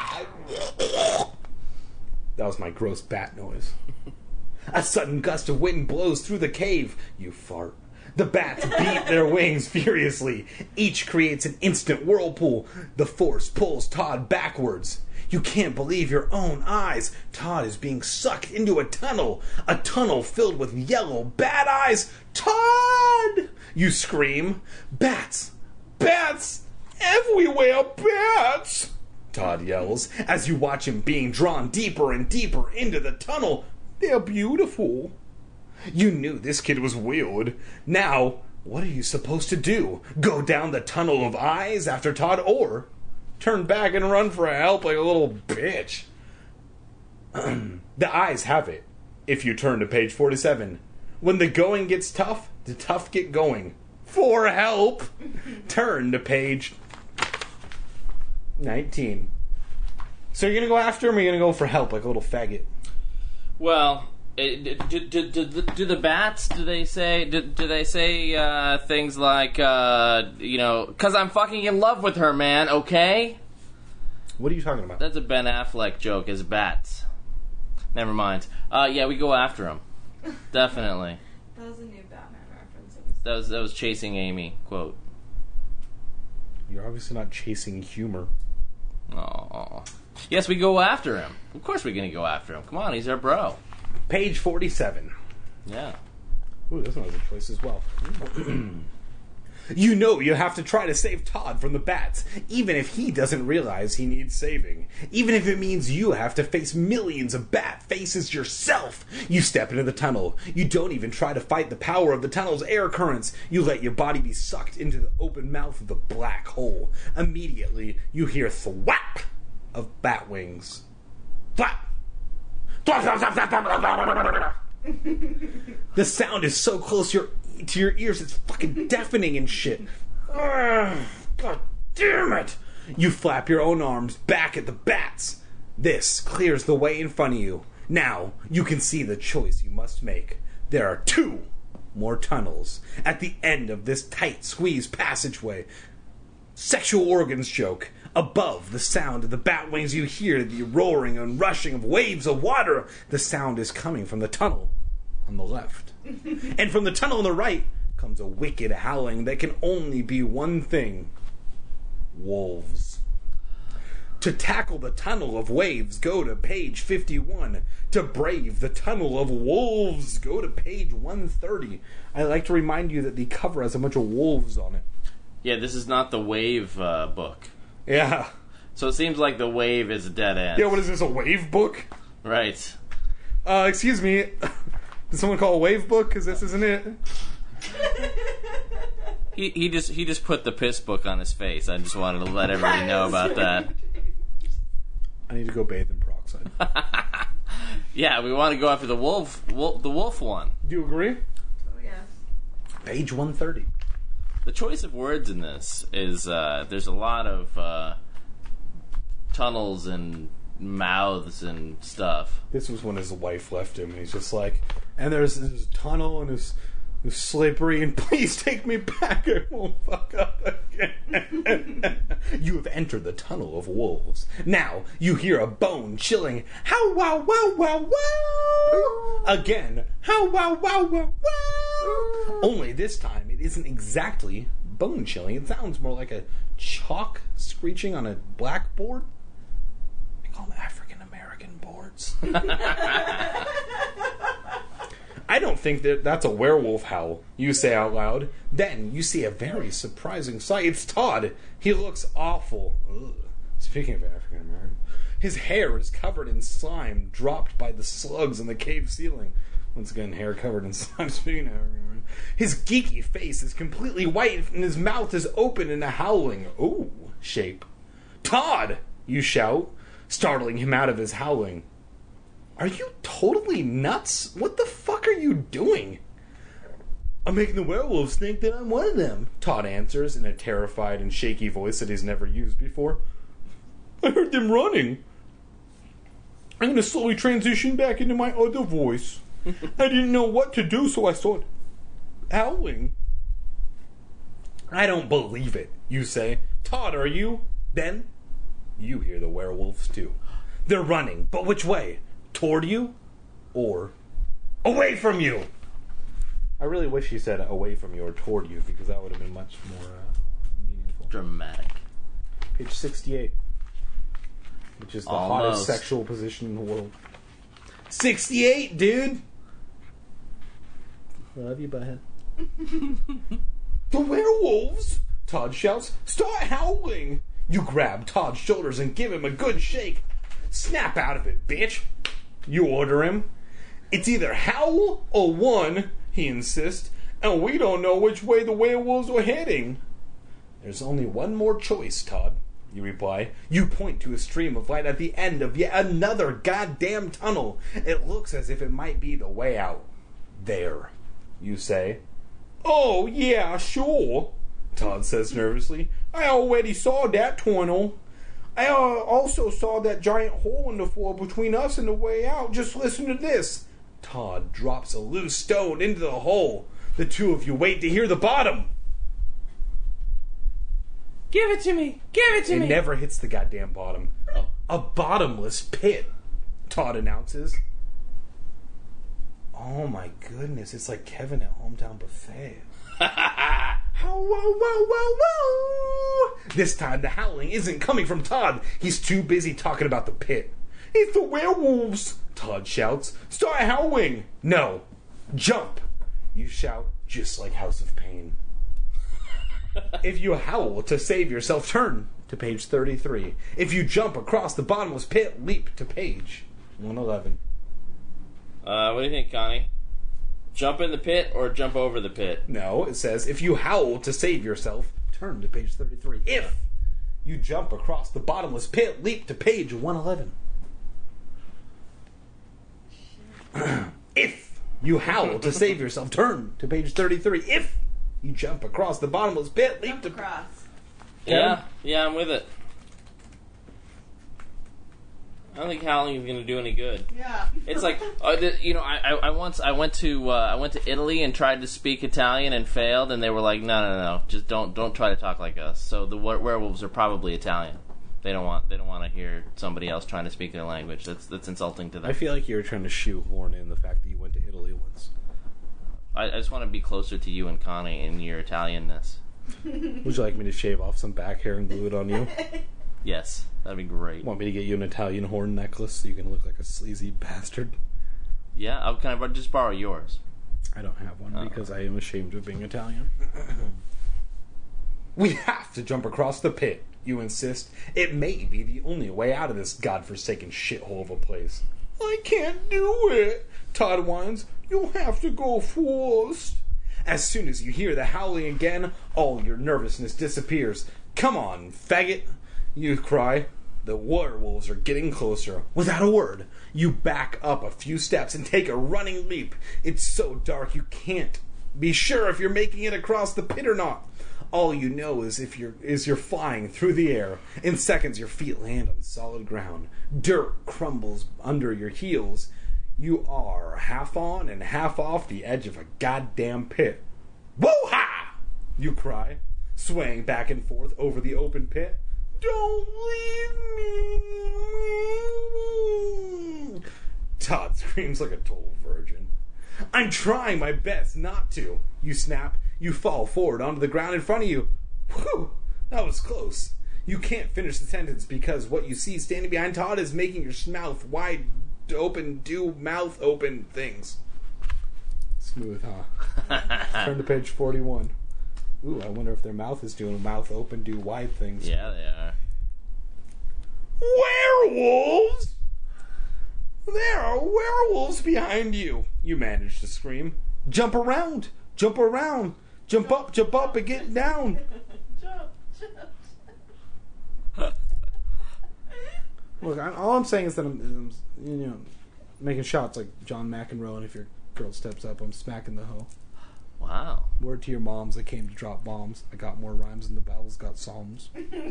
That was my gross bat noise. A sudden gust of wind blows through the cave. You fart. The bats beat their wings furiously. Each creates an instant whirlpool. The force pulls Todd backwards. You can't believe your own eyes. Todd is being sucked into a tunnel. A tunnel filled with yellow bat eyes. Todd! You scream. Bats! Bats! Everywhere bats! Todd yells as you watch him being drawn deeper and deeper into the tunnel. They're beautiful. You knew this kid was weird. Now, what are you supposed to do? Go down the tunnel of eyes after Todd, or turn back and run for help like a little bitch? The eyes have it. If you turn to page forty-seven. When the going gets tough, the tough get going. For help, turn to page nineteen. So you're going to go after him, or you're going to go for help like a little faggot? Well... It, do, do, do, do the bats, do they say, do, do they say uh, things like, uh, you know, because I'm fucking in love with her, man, okay? What are you talking about? That's a Ben Affleck joke, as bats. Never mind. Uh, yeah, we go after him. Definitely. That was a new Batman reference. That was, that was Chasing Amy, quote. You're obviously not chasing humor. Aw. Yes, we go after him. Of course we're going to go after him. Come on, he's our bro. Page forty-seven. Yeah. Ooh, this one has a choice as well. You know you have to try to save Todd from the bats, even if he doesn't realize he needs saving. Even if it means you have to face millions of bat faces yourself. You step into the tunnel. You don't even try to fight the power of the tunnel's air currents. You let your body be sucked into the open mouth of the black hole. Immediately, you hear thwap of bat wings. Flap! The sound is so close your, to your ears, it's fucking deafening and shit. God damn it! You flap your own arms back at the bats. This clears the way in front of you. Now, you can see the choice you must make. There are two more tunnels. At the end of this tight squeeze passageway, sexual organs choke. Above the sound of the bat wings, you hear the roaring and rushing of waves of water. The sound is coming from the tunnel on the left. And from the tunnel on the right comes a wicked howling that can only be one thing. Wolves. To tackle the tunnel of waves, go to page fifty-one. To brave the tunnel of wolves, go to page one thirty. I like to remind you that the cover has a bunch of wolves on it. Yeah, this is not the Wave uh, book. Yeah. So it seems like the Wave is a dead end. Yeah, what is this, a wave book? Right. Uh, excuse me. Did someone call a wave book? Because this isn't it. He he just he just put the piss book on his face. I just wanted to let everybody know about that. I need to go bathe in peroxide. Yeah, we want to go after the wolf, wolf the wolf one. Do you agree? Oh, yes. Page one thirty. The choice of words in this is uh, there's a lot of uh, tunnels and mouths and stuff. This was when his wife left him, and he's just like, and there's this tunnel, and it's, it's slippery, and please take me back, I won't fuck up again. You have entered the tunnel of wolves. Now, you hear a bone-chilling, how wow wow wow wow! Again, how wow wow wow wow! Only this time, it isn't exactly bone-chilling. It sounds more like a chalk screeching on a blackboard. They call them African-American boards. I don't think that that's a werewolf howl, you say out loud. Then you see a very surprising sight. It's Todd. He looks awful. Ugh. Speaking of African American, his hair is covered in slime dropped by the slugs in the cave ceiling. Once again, hair covered in slime. Speaking of African American, his geeky face is completely white and his mouth is open in a howling ooh shape. Todd! You shout, startling him out of his howling. Are you totally nuts? What the fuck are you doing? I'm making the werewolves think that I'm one of them, Todd answers in a terrified and shaky voice that he's never used before. I heard them running. I'm going to slowly transition back into my other voice. I didn't know what to do, so I started howling. I don't believe it, you say. Todd, are you? Then you hear the werewolves too. They're running, but which way? Toward you or away from you? I really wish he said away from you or toward you, because that would have been much more uh, meaningful. Dramatic. Page sixty-eight, which is the Almost. hottest sexual position in the world. sixty-eight, dude! Love you, butthead. The werewolves! Todd shouts. Start howling! You grab Todd's shoulders and give him a good shake. Snap out of it, bitch! You order him. It's either howl or one, he insists, and we don't know which way the werewolves are heading. There's only one more choice, Todd, you reply. You point to a stream of light at the end of yet another goddamn tunnel. It looks as if it might be the way out. There, you say. Oh, yeah, sure, Todd says nervously. I already saw that tunnel. I uh, also saw that giant hole in the floor between us and the way out. Just listen to this. Todd drops a loose stone into the hole. The two of you wait to hear the bottom. Give it to me! Give it to It me! never hits the goddamn bottom. Oh. A bottomless pit, Todd announces. Oh my goodness, it's like Kevin at Hometown Buffet. How, wow, wow, wow, wow. This time the howling isn't coming from Todd. He's too busy talking about the pit. It's the werewolves, Todd shouts. Start howling. No. Jump. You shout just like House of Pain. If you howl to save yourself, turn to page thirty-three. If you jump across the bottomless pit, leap to page one eleven. Uh, what do you think, Connie? Jump in the pit or jump over the pit? No, it says, if you howl to save yourself, turn to page thirty-three. If you jump across the bottomless pit, leap to page one eleven. If you howl to save yourself, turn to page thirty-three. If you jump across the bottomless pit, leap Jump to... across. Yeah, yeah, I'm with it. I don't think howling is going to do any good. Yeah. It's like, uh, the, you know, I, I, I once I went to uh, I went to Italy and tried to speak Italian and failed, and they were like, no, no, no, just don't don't try to talk like us. So the were- werewolves are probably Italian. They don't want they don't want to hear somebody else trying to speak their language. That's that's insulting to them. I feel like you were trying to shoehorn in the fact that you went to Italy once. I, I just want to be closer to you and Connie in your Italianness. Would you like me to shave off some back hair and glue it on you? Yes, that'd be great. Want me to get you an Italian horn necklace so you can look like a sleazy bastard? Yeah, I'll, can I just borrow yours? I don't have one Oh. because I am ashamed of being Italian. We have to jump across the pit, you insist. It may be the only way out of this godforsaken shithole of a place. I can't do it, Todd whines. You'll have to go first. As soon as you hear the howling again, all your nervousness disappears. Come on, faggot, you cry. The werewolves are getting closer. Without a word, you back up a few steps and take a running leap. It's so dark you can't be sure if you're making it across the pit or not. All you know is if you're is you're flying through the air. In seconds, your feet land on solid ground. Dirt crumbles under your heels. You are half on and half off the edge of a goddamn pit. Woo-ha! You cry, swaying back and forth over the open pit. Don't leave me! Todd screams like a total virgin. I'm trying my best not to. You snap. You fall forward onto the ground in front of you. Whew! That was close. You can't finish the sentence because what you see standing behind Todd is making your mouth wide open, do mouth open things. Smooth, huh? Turn to page forty-one. Ooh, I wonder if their mouth is doing mouth open, do wide things. Yeah, they are. Werewolves! There are werewolves behind you! You manage to scream. Jump around! Jump around! Jump up, jump up, and get down! Jump, jump. Look, I, all I'm saying is that I'm, I'm, you know, making shots like John McEnroe, and if your girl steps up, I'm smacking the hoe. Wow. Word to your moms, I came to drop bombs. I got more rhymes than the Bibles got psalms.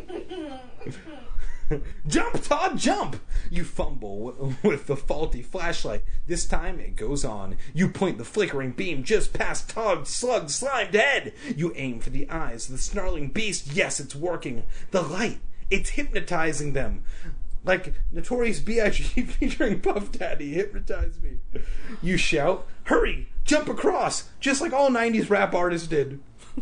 Jump, Todd, jump! You fumble w- with the faulty flashlight. This time it goes on. You point the flickering beam just past Todd's slug slimed head. You aim for the eyes of the snarling beast. Yes, it's working. The light, it's hypnotizing them. Like Notorious B I G featuring Puff Daddy, hypnotize me. You shout, hurry, jump across, just like all nineties rap artists did.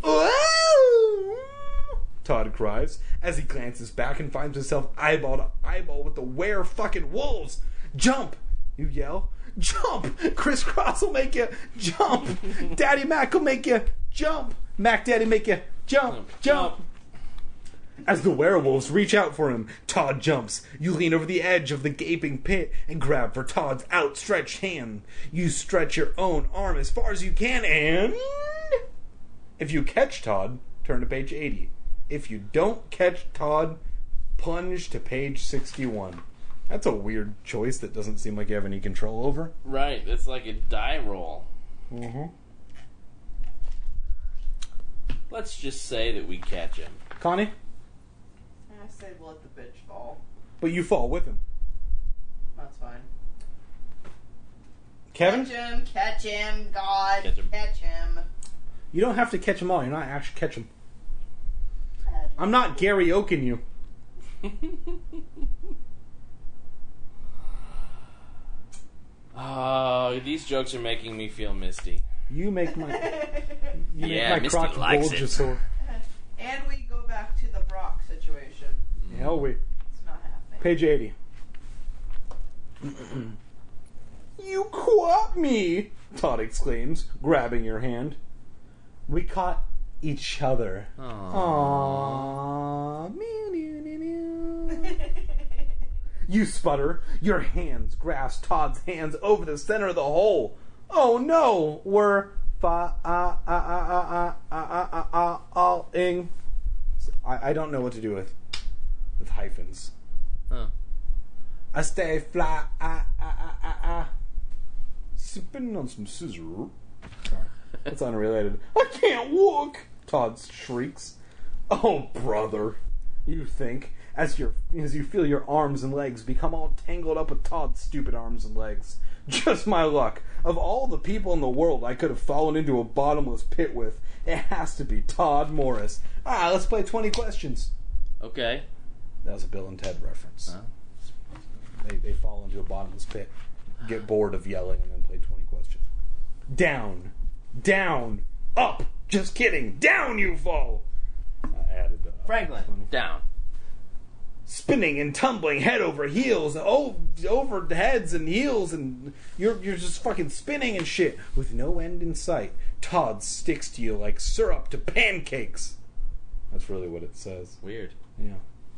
Todd cries as he glances back and finds himself eyeball to eyeball with the were-fucking wolves. Jump, you yell. Jump! Criss Cross will make you jump. Daddy Mac will make you jump. Mac Daddy make you jump, jump. As the werewolves reach out for him, Todd jumps. You lean over the edge of the gaping pit and grab for Todd's outstretched hand. You stretch your own arm as far as you can and... If you catch Todd, turn to page eighty. If you don't catch Todd, plunge to page sixty-one. That's a weird choice that doesn't seem like you have any control over. Right, it's like a die roll. Mm-hmm. Let's just say that we catch him. Connie? I say we'll let the bitch fall. But you fall with him. That's fine. Kevin? Catch him, catch him, God, Catch him. catch him. You don't have to catch them all. You're not actually catch them. Catch him. I'm not Gary Oaking you. Oh, these jokes are making me feel misty. You make my... You Yeah, make my Misty crotch likes bulge it. sore. And we go back to the Brock situation. Hell we. It's not happening. Page eighty. You caught me! Todd exclaims, grabbing your hand. We caught each other. Aww. Aww. Meow, meow, meow, meow. You sputter. Your hands grasp Todd's hands over the center of the hole. Oh no! We're fa ah ah ah ah ah ah ah ah ah ing. I I don't know what to do with with hyphens. Huh. I stay fly ah ah ah ah ah. Sipping on some scissor. Sorry, that's unrelated. I can't walk. Todd shrieks. Oh brother, you think as your as you feel your arms and legs become all tangled up with Todd's stupid arms and legs. Just my luck. Of all the people in the world I could have fallen into a bottomless pit with, it has to be Todd Morris. Ah, let's play twenty questions. Okay. That was a Bill and Ted reference. Oh. They, they fall into a bottomless pit, get bored of yelling, and then play twenty questions. Down. Down. Up. Just kidding. Down you fall. I added the... Franklin, down. Spinning and tumbling head over heels, o- over heads and heels, and you're you're just fucking spinning and shit with no end in sight. Todd sticks to you like syrup to pancakes. That's really what it says. Weird. Yeah.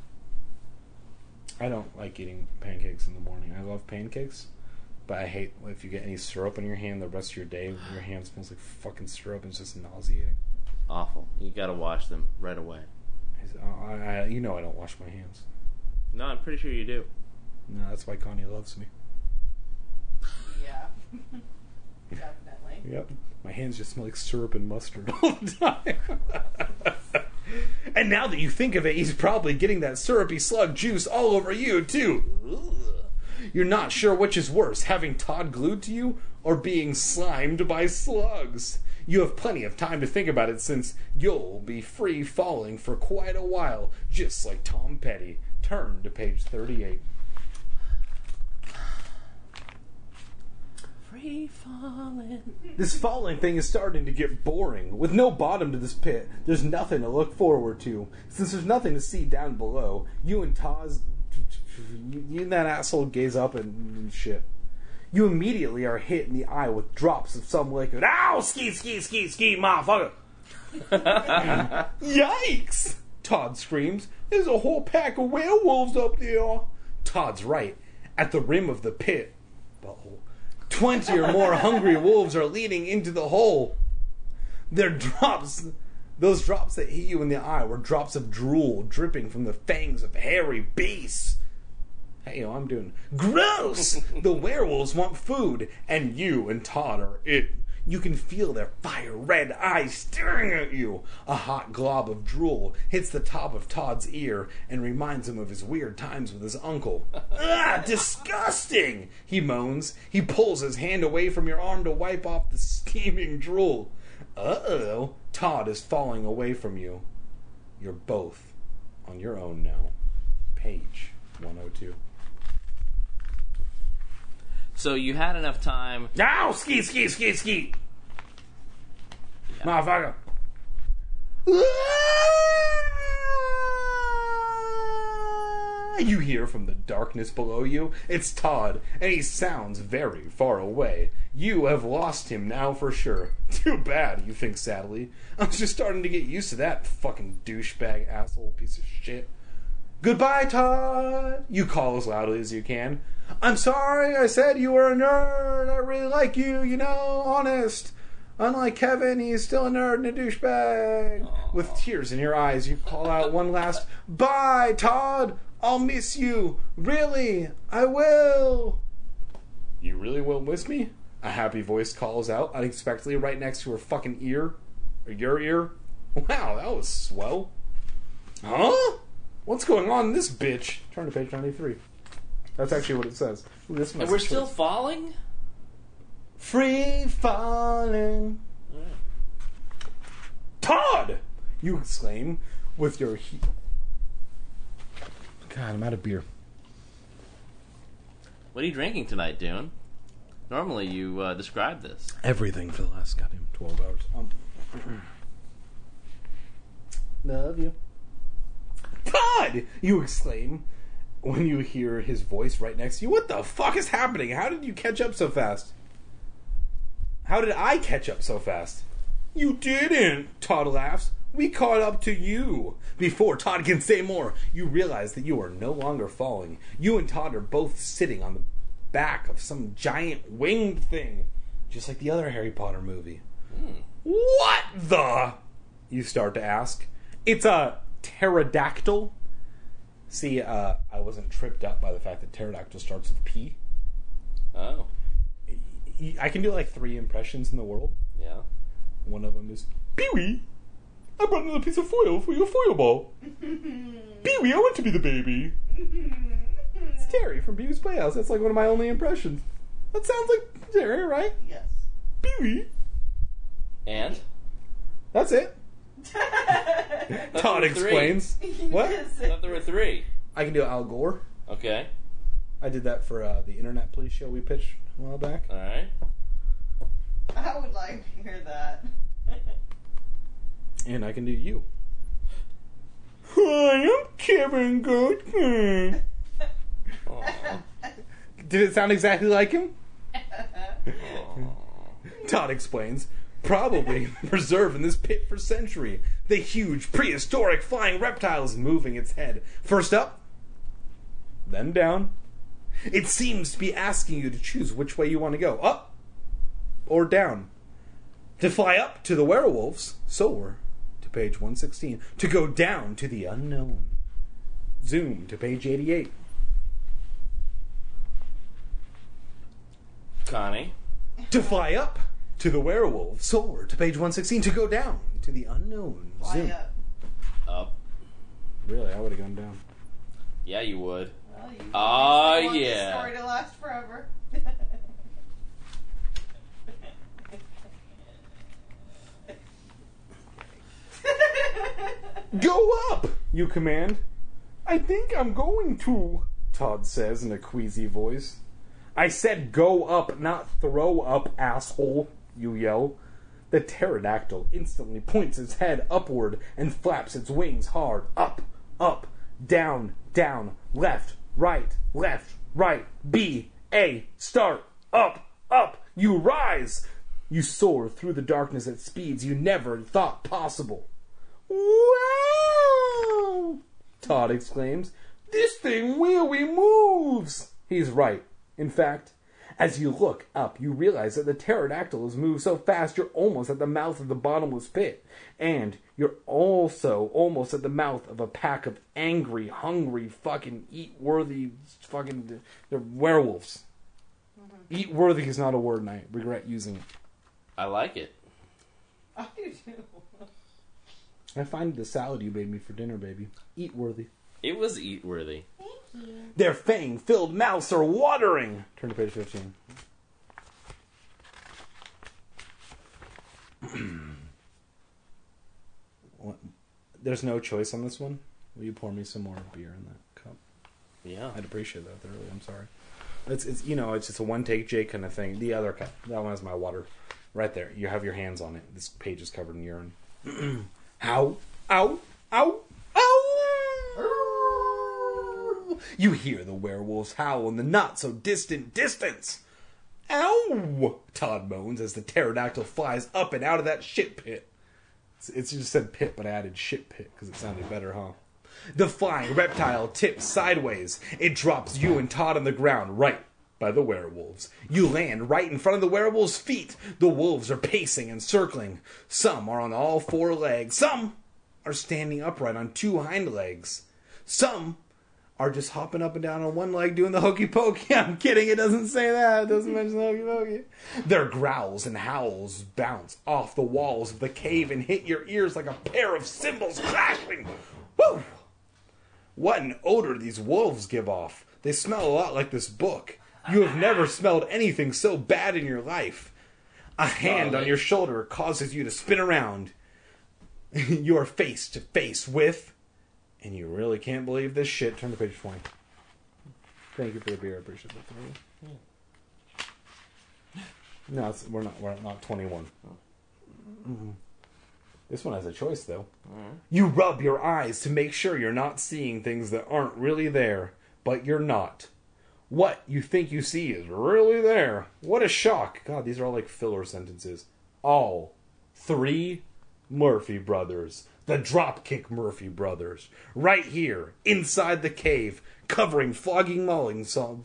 I don't like eating pancakes in the morning. I love pancakes, but I hate if you get any syrup in your hand the rest of your day. Your hand smells like fucking syrup and it's just nauseating. Awful. You gotta wash them right away. I, I, you know I don't wash my hands. No, I'm pretty sure you do. No, that's why Connie loves me. Yeah. Definitely. Yep. My hands just smell like syrup and mustard all the time. And now that you think of it, he's probably getting that syrupy slug juice all over you, too. Ugh. You're not sure which is worse, having Todd glued to you or being slimed by slugs. You have plenty of time to think about it since you'll be free falling for quite a while, just like Tom Petty. Turn to page thirty-eight. Free falling. This falling thing is starting to get boring. With no bottom to this pit, there's nothing to look forward to. Since there's nothing to see down below, you and Taz, you and that asshole gaze up and, and shit. You immediately are hit in the eye with drops of some liquid. Ow! Ski, ski, ski, ski, motherfucker! Yikes! Todd screams. There's a whole pack of werewolves up there. Todd's right. At the rim of the pit, butthole, twenty or more hungry wolves are leading into the hole. Their drops, those drops that hit you in the eye were drops of drool dripping from the fangs of hairy beasts. Hey, yo, I'm doing gross. The werewolves want food, and you and Todd are it. You can feel their fire-red eyes staring at you. A hot glob of drool hits the top of Todd's ear and reminds him of his weird times with his uncle. Ah, disgusting! He moans. He pulls his hand away from your arm to wipe off the steaming drool. Uh-oh. Todd is falling away from you. You're both on your own now. Page one oh two. So you had enough time. Ow! Ski, ski, ski, ski! Yeah. Motherfucker. You hear from the darkness below you. It's Todd, and he sounds very far away. You have lost him now for sure. Too bad, you think sadly. I'm just starting to get used to that fucking douchebag asshole piece of shit. Goodbye, Todd! You call as loudly as you can. I'm sorry I said you were a nerd. I really like you, you know, honest. Unlike Kevin, he's still a nerd and a douchebag. Aww. With tears in your eyes, you call out one last, Bye, Todd! I'll miss you. Really, I will. You really will miss me? A happy voice calls out unexpectedly right next to her fucking ear. Or your ear. Wow, that was swell. Huh? What's going on in this bitch? Turn to page ninety-three. That's actually what it says. Ooh, this And we're still falling? Free falling. Right. Todd! You exclaim with your he- God, I'm out of beer. What are you drinking tonight, Dune? Normally you uh, describe this. Everything for the last goddamn twelve hours. Um, love you. Todd! You exclaim when you hear his voice right next to you. What the fuck is happening? How did you catch up so fast? How did I catch up so fast? You didn't, Todd laughs. We caught up to you. Before Todd can say more, you realize that you are no longer falling. You and Todd are both sitting on the back of some giant winged thing, just like the other Harry Potter movie. Mm. What the? You start to ask. It's a pterodactyl. See, uh, I wasn't tripped up by the fact that pterodactyl starts with P. Oh. I can do like three impressions in the world. Yeah. One of them is Pee-wee. I brought another piece of foil for your foil ball. Pee-wee, I want to be the baby. It's Terry from Pee-wee's Playhouse. That's like one of my only impressions. That sounds like Terry, right? Yes. Pee-wee. And? That's it. Todd there were three. explains. What? I thought there were three. I can do Al Gore. Okay. I did that for uh, the Internet Police show we pitched a while back. Alright. I would like to hear that. And I can do you. Hi, I'm Kevin Goodman. Did it sound exactly like him? Todd explains. Probably preserved in this pit for century. The huge prehistoric flying reptile is moving its head. First up, then down. It seems to be asking you to choose which way you want to go. Up or down. To fly up to the werewolves, soar to page one sixteen. To go down to the unknown, zoom to page eighty-eight. Connie. To fly up to the werewolves, soar to page one sixteen. To go down to the unknown, Why zoom. up? Up. Really, I would have gone down. Yeah, you would. Well, you Oh, I want yeah. this story to last forever. Go up, you command. I think I'm going to, Todd says in a queasy voice. I said go up, not throw up, asshole, you yell. The pterodactyl instantly points its head upward and flaps its wings hard. Up, up, down, down, left, right, left, right, B, A, start, up, up, you rise. You soar through the darkness at speeds you never thought possible. Wow! Todd exclaims. This thing really moves! He's right. In fact, as you look up, you realize that the pterodactyl has moved so fast you're almost at the mouth of the bottomless pit. And you're also almost at the mouth of a pack of angry, hungry, fucking eat-worthy, fucking they're werewolves. Mm-hmm. Eat-worthy is not a word, and I regret using it. I like it. I do too. I find the salad you made me for dinner, baby. Eat-worthy. It was eat-worthy. Their fang-filled mouths are watering. Turn to page fifteen. There's no choice on this one. Will you pour me some more beer in that cup? Yeah. I'd appreciate that thoroughly. I'm sorry. It's it's you know it's just a one take Jake kind of thing. The other cup, that one has my water, right there. You have your hands on it. This page is covered in urine. Ow! Ow! Ow! Ow! You hear the werewolves howl in the not so distant distance. Ow! Todd moans as the pterodactyl flies up and out of that shit pit. It's, it's just said pit, but I added shit pit because it sounded better, huh? The flying reptile tips sideways. It drops you and Todd on the ground right by the werewolves. You land right in front of the werewolves' feet. The wolves are pacing and circling. Some are on all four legs. Some are standing upright on two hind legs. Some are just hopping up and down on one leg doing the hokey pokey. I'm kidding, it doesn't say that. It doesn't mention the hokey pokey. Their growls and howls bounce off the walls of the cave and hit your ears like a pair of cymbals clashing. Woo! What an odor these wolves give off. They smell a lot like this book. You have never smelled anything so bad in your life. A hand on your shoulder causes you to spin around. You are face to face with... And you really can't believe this shit. Turn to page twenty. Thank you for the beer. I appreciate that. Yeah. No, it's, we're not. We're not twenty-one. Mm-hmm. This one has a choice, though. Mm-hmm. You rub your eyes to make sure you're not seeing things that aren't really there, but you're not. What you think you see is really there. What a shock! God, these are all like filler sentences. All three Murphy brothers. The Dropkick Murphy brothers. Right here, inside the cave, covering flogging mauling song.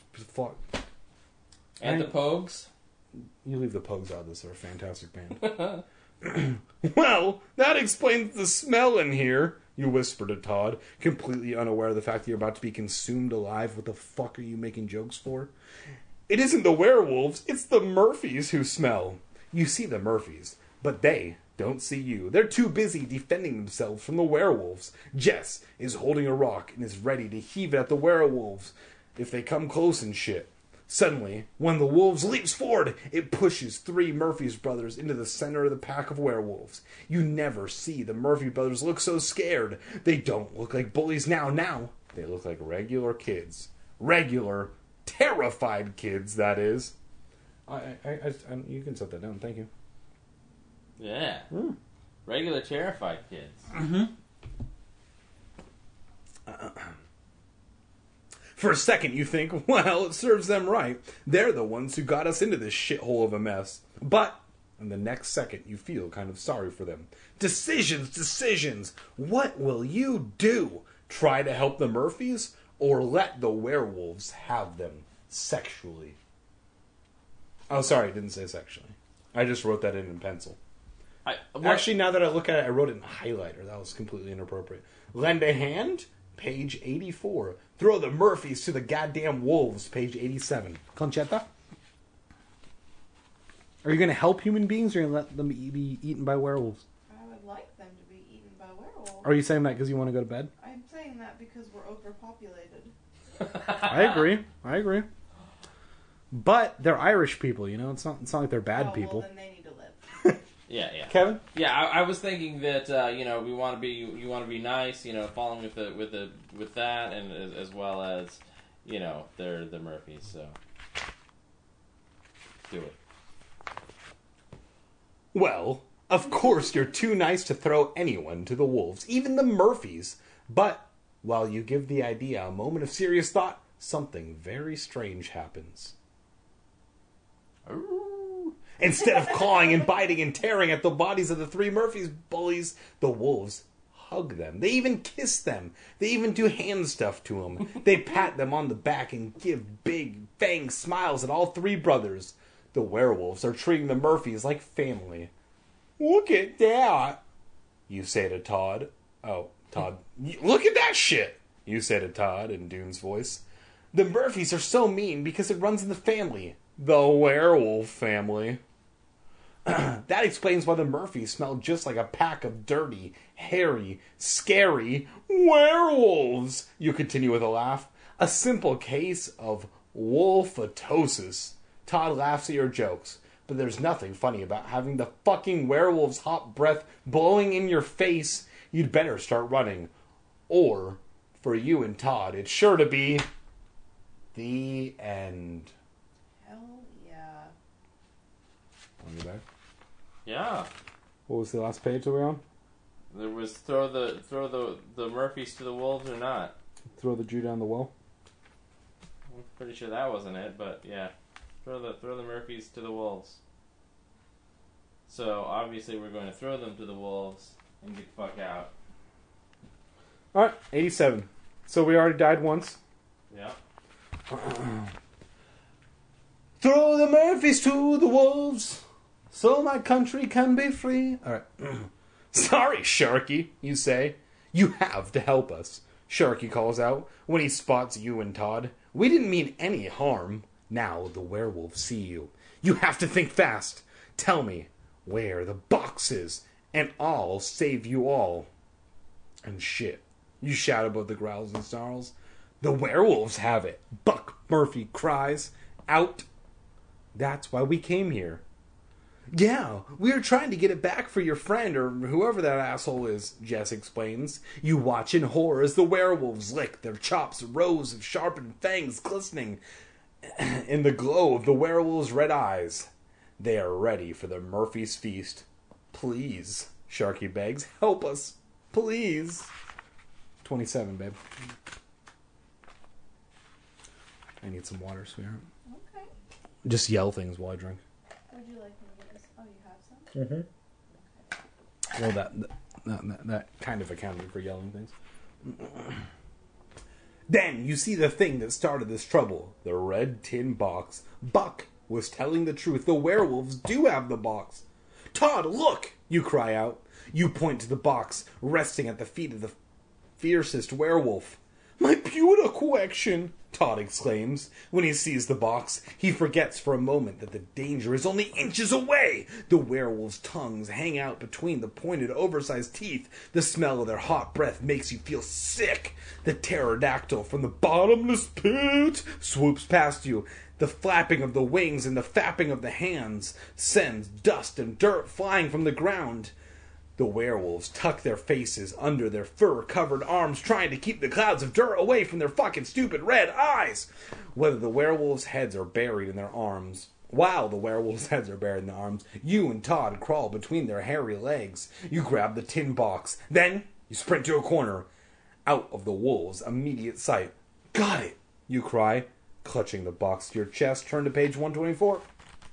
And the Pogues? You leave the Pogues out of this. They're a fantastic band. Well, that explains the smell in here, you whisper to Todd, completely unaware of the fact that you're about to be consumed alive. What the fuck are you making jokes for? It isn't the werewolves, it's the Murphys who smell. You see the Murphys, but they don't see you. They're too busy defending themselves from the werewolves. Jess is holding a rock and is ready to heave it at the werewolves if they come close and shit. Suddenly, one of the wolves leaps forward. It pushes three Murphy's brothers into the center of the pack of werewolves. You never see the Murphy brothers look so scared. They don't look like bullies now. Now, they look like regular kids. Regular, terrified kids, that is. I, I, I, I you can set that down. Thank you. Yeah. Mm. Regular terrified kids. Mm-hmm. Uh, For a second, you think, well, it serves them right. They're the ones who got us into this shithole of a mess. But, in the next second, you feel kind of sorry for them. Decisions, decisions. What will you do? Try to help the Murphys, or let the werewolves have them sexually? Oh, sorry, I didn't say sexually. I just wrote that in in pencil. I, Actually, now that I look at it, I wrote it in highlighter. That was completely inappropriate. Lend a hand, page eighty-four. Throw the Murphys to the goddamn wolves, page eighty-seven. Conchetta? Are you going to help human beings, or are you going to let them be eaten by werewolves? I would like them to be eaten by werewolves. Are you saying that because you want to go to bed? I'm saying that because we're overpopulated. I agree. I agree. But they're Irish people, you know? It's not, it's not like they're bad oh, people. Well, then they need to live. Yeah, yeah. Kevin? Yeah, I, I was thinking that uh, you know we want to be you want to be nice, you know, following with the with the with that, and as, as well as you know they're the Murphys, so do it. Well, of course you're too nice to throw anyone to the wolves, even the Murphys. But while you give the idea a moment of serious thought, something very strange happens. Instead of clawing and biting and tearing at the bodies of the three Murphys bullies, the wolves hug them. They even kiss them. They even do hand stuff to them. They pat them on the back and give big, fang smiles at all three brothers. The werewolves are treating the Murphys like family. Look at that, you say to Todd. Oh, Todd. Look at that shit, you say to Todd in Dune's voice. The Murphys are so mean because it runs in the family. The werewolf family. That explains why the Murphys smell just like a pack of dirty, hairy, scary werewolves. You continue with a laugh. A simple case of wolfatosis. Todd laughs at your jokes, but there's nothing funny about having the fucking werewolf's hot breath blowing in your face. You'd better start running. Or, for you and Todd, it's sure to be the end. Hell yeah. On your back. Yeah. What was the last page that we're on? There was throw the throw the the Murphys to the wolves or not. Throw the Jew down the well. I'm pretty sure that wasn't it, but yeah. Throw the throw the Murphys to the wolves. So obviously we're going to throw them to the wolves and get the fuck out. Alright, eighty-seven. So we already died once. Yeah. Throw the Murphys to the wolves, so my country can be free. Alright. Sorry, Sharky, you say. You have to help us, Sharky calls out when he spots you and Todd. We didn't mean any harm. Now the werewolves see you. You have to think fast. Tell me where the box is, and I'll save you all. And shit, you shout above the growls and snarls. The werewolves have it, Buck Murphy cries. Out. That's why we came here. Yeah, we are trying to get it back for your friend, or whoever that asshole is, Jess explains. You watch in horror as the werewolves lick their chops, rows of sharpened fangs glistening in the glow of the werewolves' red eyes. They are ready for the Murphy's feast. Please, Sharky begs, help us, please. twenty-seven, babe. I need some water, sweetheart. Okay. Just yell things while I drink. Would you like me to get this? Oh, you have some? Mm-hmm. Well, that that, that that kind of accounted for yelling things. Then you see the thing that started this trouble. The red tin box. Buck was telling the truth. The werewolves do have the box. Todd, look! You cry out. You point to the box, resting at the feet of the fiercest werewolf. My pewter collection! Todd exclaims. When he sees the box, he forgets for a moment that the danger is only inches away. The werewolves' tongues hang out between the pointed, oversized teeth. The smell of their hot breath makes you feel sick. The pterodactyl from the bottomless pit swoops past you. The flapping of the wings and the fapping of the hands sends dust and dirt flying from the ground. The werewolves tuck their faces under their fur-covered arms, trying to keep the clouds of dirt away from their fucking stupid red eyes. Whether the werewolves' heads are buried in their arms, while the werewolves' heads are buried in their arms, you and Todd crawl between their hairy legs. You grab the tin box. Then you sprint to a corner, out of the wolves' immediate sight. Got it, you cry, clutching the box to your chest. Turn to page one twenty-four.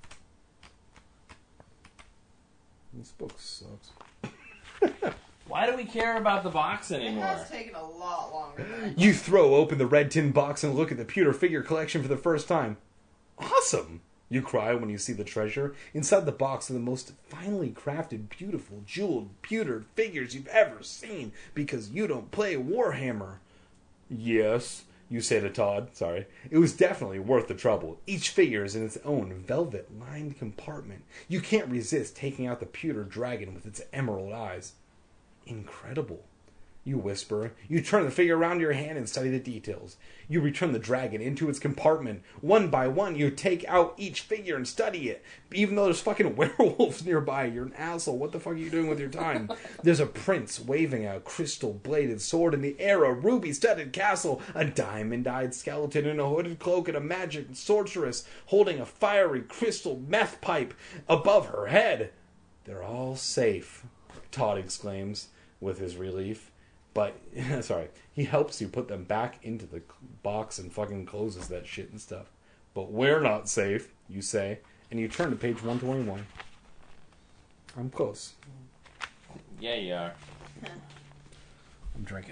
This book sucks. Why do we care about the box It anymore? has taken a lot longer than I You throw open the red tin box and look at the pewter figure collection for the first time. Awesome! You cry when you see the treasure. Inside the box are the most finely crafted, beautiful, jeweled, pewtered figures you've ever seen, because you don't play Warhammer. Yes, you say to Todd. Sorry. It was definitely worth the trouble. Each figure is in its own velvet-lined compartment. You can't resist taking out the pewter dragon with its emerald eyes. Incredible, you whisper. You turn the figure around your hand and study the details. You return the dragon into its compartment. One by one, you take out each figure and study it. Even though there's fucking werewolves nearby, you're an asshole. What the fuck are you doing with your time? There's a prince waving a crystal-bladed sword in the air, a ruby-studded castle, a diamond-eyed skeleton in a hooded cloak, and a magic sorceress holding a fiery crystal meth pipe above her head. They're all safe, Todd exclaims with his relief. But, sorry, he helps you put them back into the box and fucking closes that shit and stuff. But we're not safe, you say, and you turn to page one twenty-one. I'm close. Yeah, you are. I'm drinking.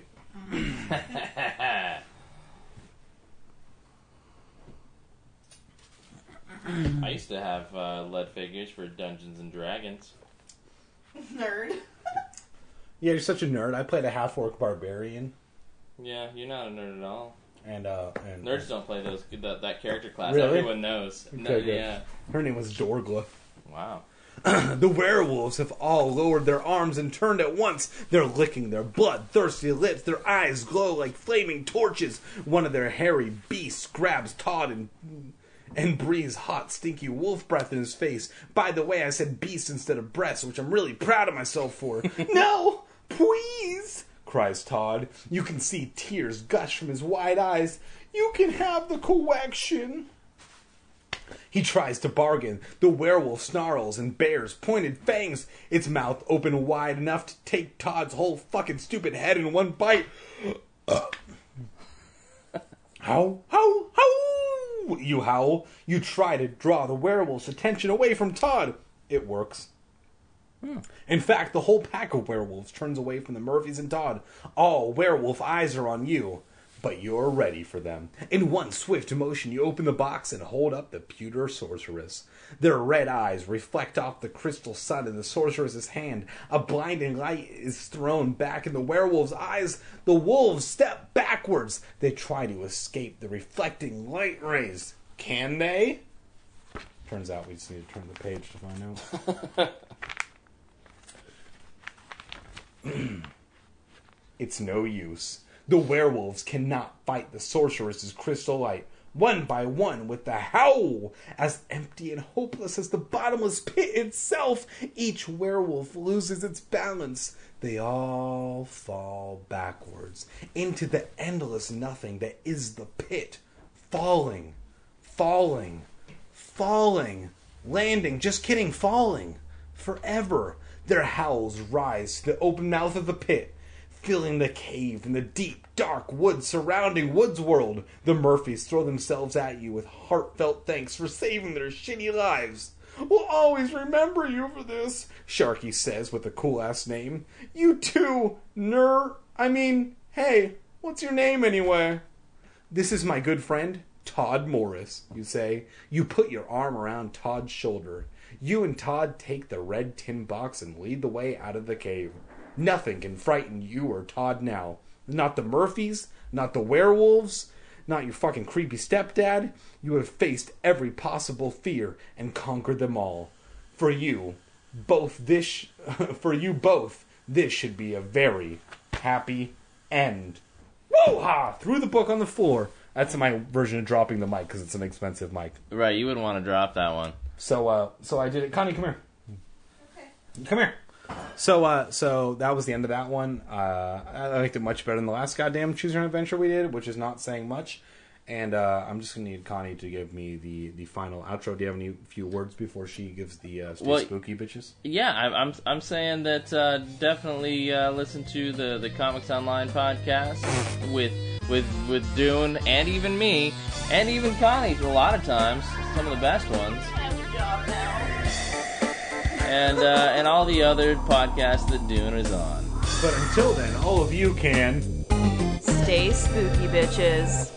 I used to have uh, lead figures for Dungeons and Dragons. Nerd. Yeah, you're such a nerd. I played a half-orc barbarian. Yeah, you're not a nerd at all. And, uh... And, Nerds don't play those that, that character class. Really? Everyone knows. No, Okay, good. yeah. Her name was Dorgla. Wow. The werewolves have all lowered their arms and turned at once. They're licking their blood-thirsty lips. Their eyes glow like flaming torches. One of their hairy beasts grabs Todd and... and breathes hot, stinky wolf breath in his face. By the way, I said beast instead of breast, which I'm really proud of myself for. No! Please! Cries Todd. You can see tears gush from his wide eyes. You can have the collection. He tries to bargain. The werewolf snarls and bares pointed fangs, its mouth open wide enough to take Todd's whole fucking stupid head in one bite. Howl, howl, howl! You howl. You try to draw the werewolf's attention away from Todd. It works. Hmm. In fact, the whole pack of werewolves turns away from the Murphys and Todd. All werewolf eyes are on you, but you're ready for them. In one swift motion, you open the box and hold up the pewter sorceress. Their red eyes reflect off the crystal sun in the sorceress's hand. A blinding light is thrown back in the werewolf's eyes. The wolves step backwards. They try to escape the reflecting light rays. Can they? Turns out we just need to turn the page to find out. It's no use. The werewolves cannot fight the sorceress's crystal light. One by one, with the howl, as empty and hopeless as the bottomless pit itself, each werewolf loses its balance. They all fall backwards into the endless nothing that is the pit. Falling, falling, falling, landing, just kidding, falling. Forever. Their howls rise to the open mouth of the pit, filling the cave and the deep, dark woods surrounding Woods World. The Murphys throw themselves at you with heartfelt thanks for saving their shitty lives. We'll always remember you for this, Sharky says with a cool-ass name. You too, ner... I mean, hey, what's your name anyway? This is my good friend, Todd Morris, you say. You put your arm around Todd's shoulder. You and Todd take the red tin box and lead the way out of the cave. Nothing can frighten you or Todd now. Not the Murphys, not the werewolves, not your fucking creepy stepdad. You have faced every possible fear and conquered them all. For you, both this, for you both, this should be a very happy end. Whoa-ha! Threw the book on the floor. That's my version of dropping the mic because it's an expensive mic. Right, you wouldn't want to drop that one. So, uh, so I did it. Connie, come here. Okay. Come here. So, uh, so that was the end of that one. Uh, I liked it much better than the last goddamn Choose Your Own Adventure we did, which is not saying much. And uh, I'm just gonna need Connie to give me the, the final outro. Do you have any few words before she gives the uh, stay Well, spooky bitches? Yeah, I'm I'm, I'm saying that uh, definitely uh, listen to the, the Comics Online podcast with with with Dune and even me and even Connie a lot of times, some of the best ones. And uh, and all the other podcasts that Dune is on. But until then, all of you can Stay spooky, bitches.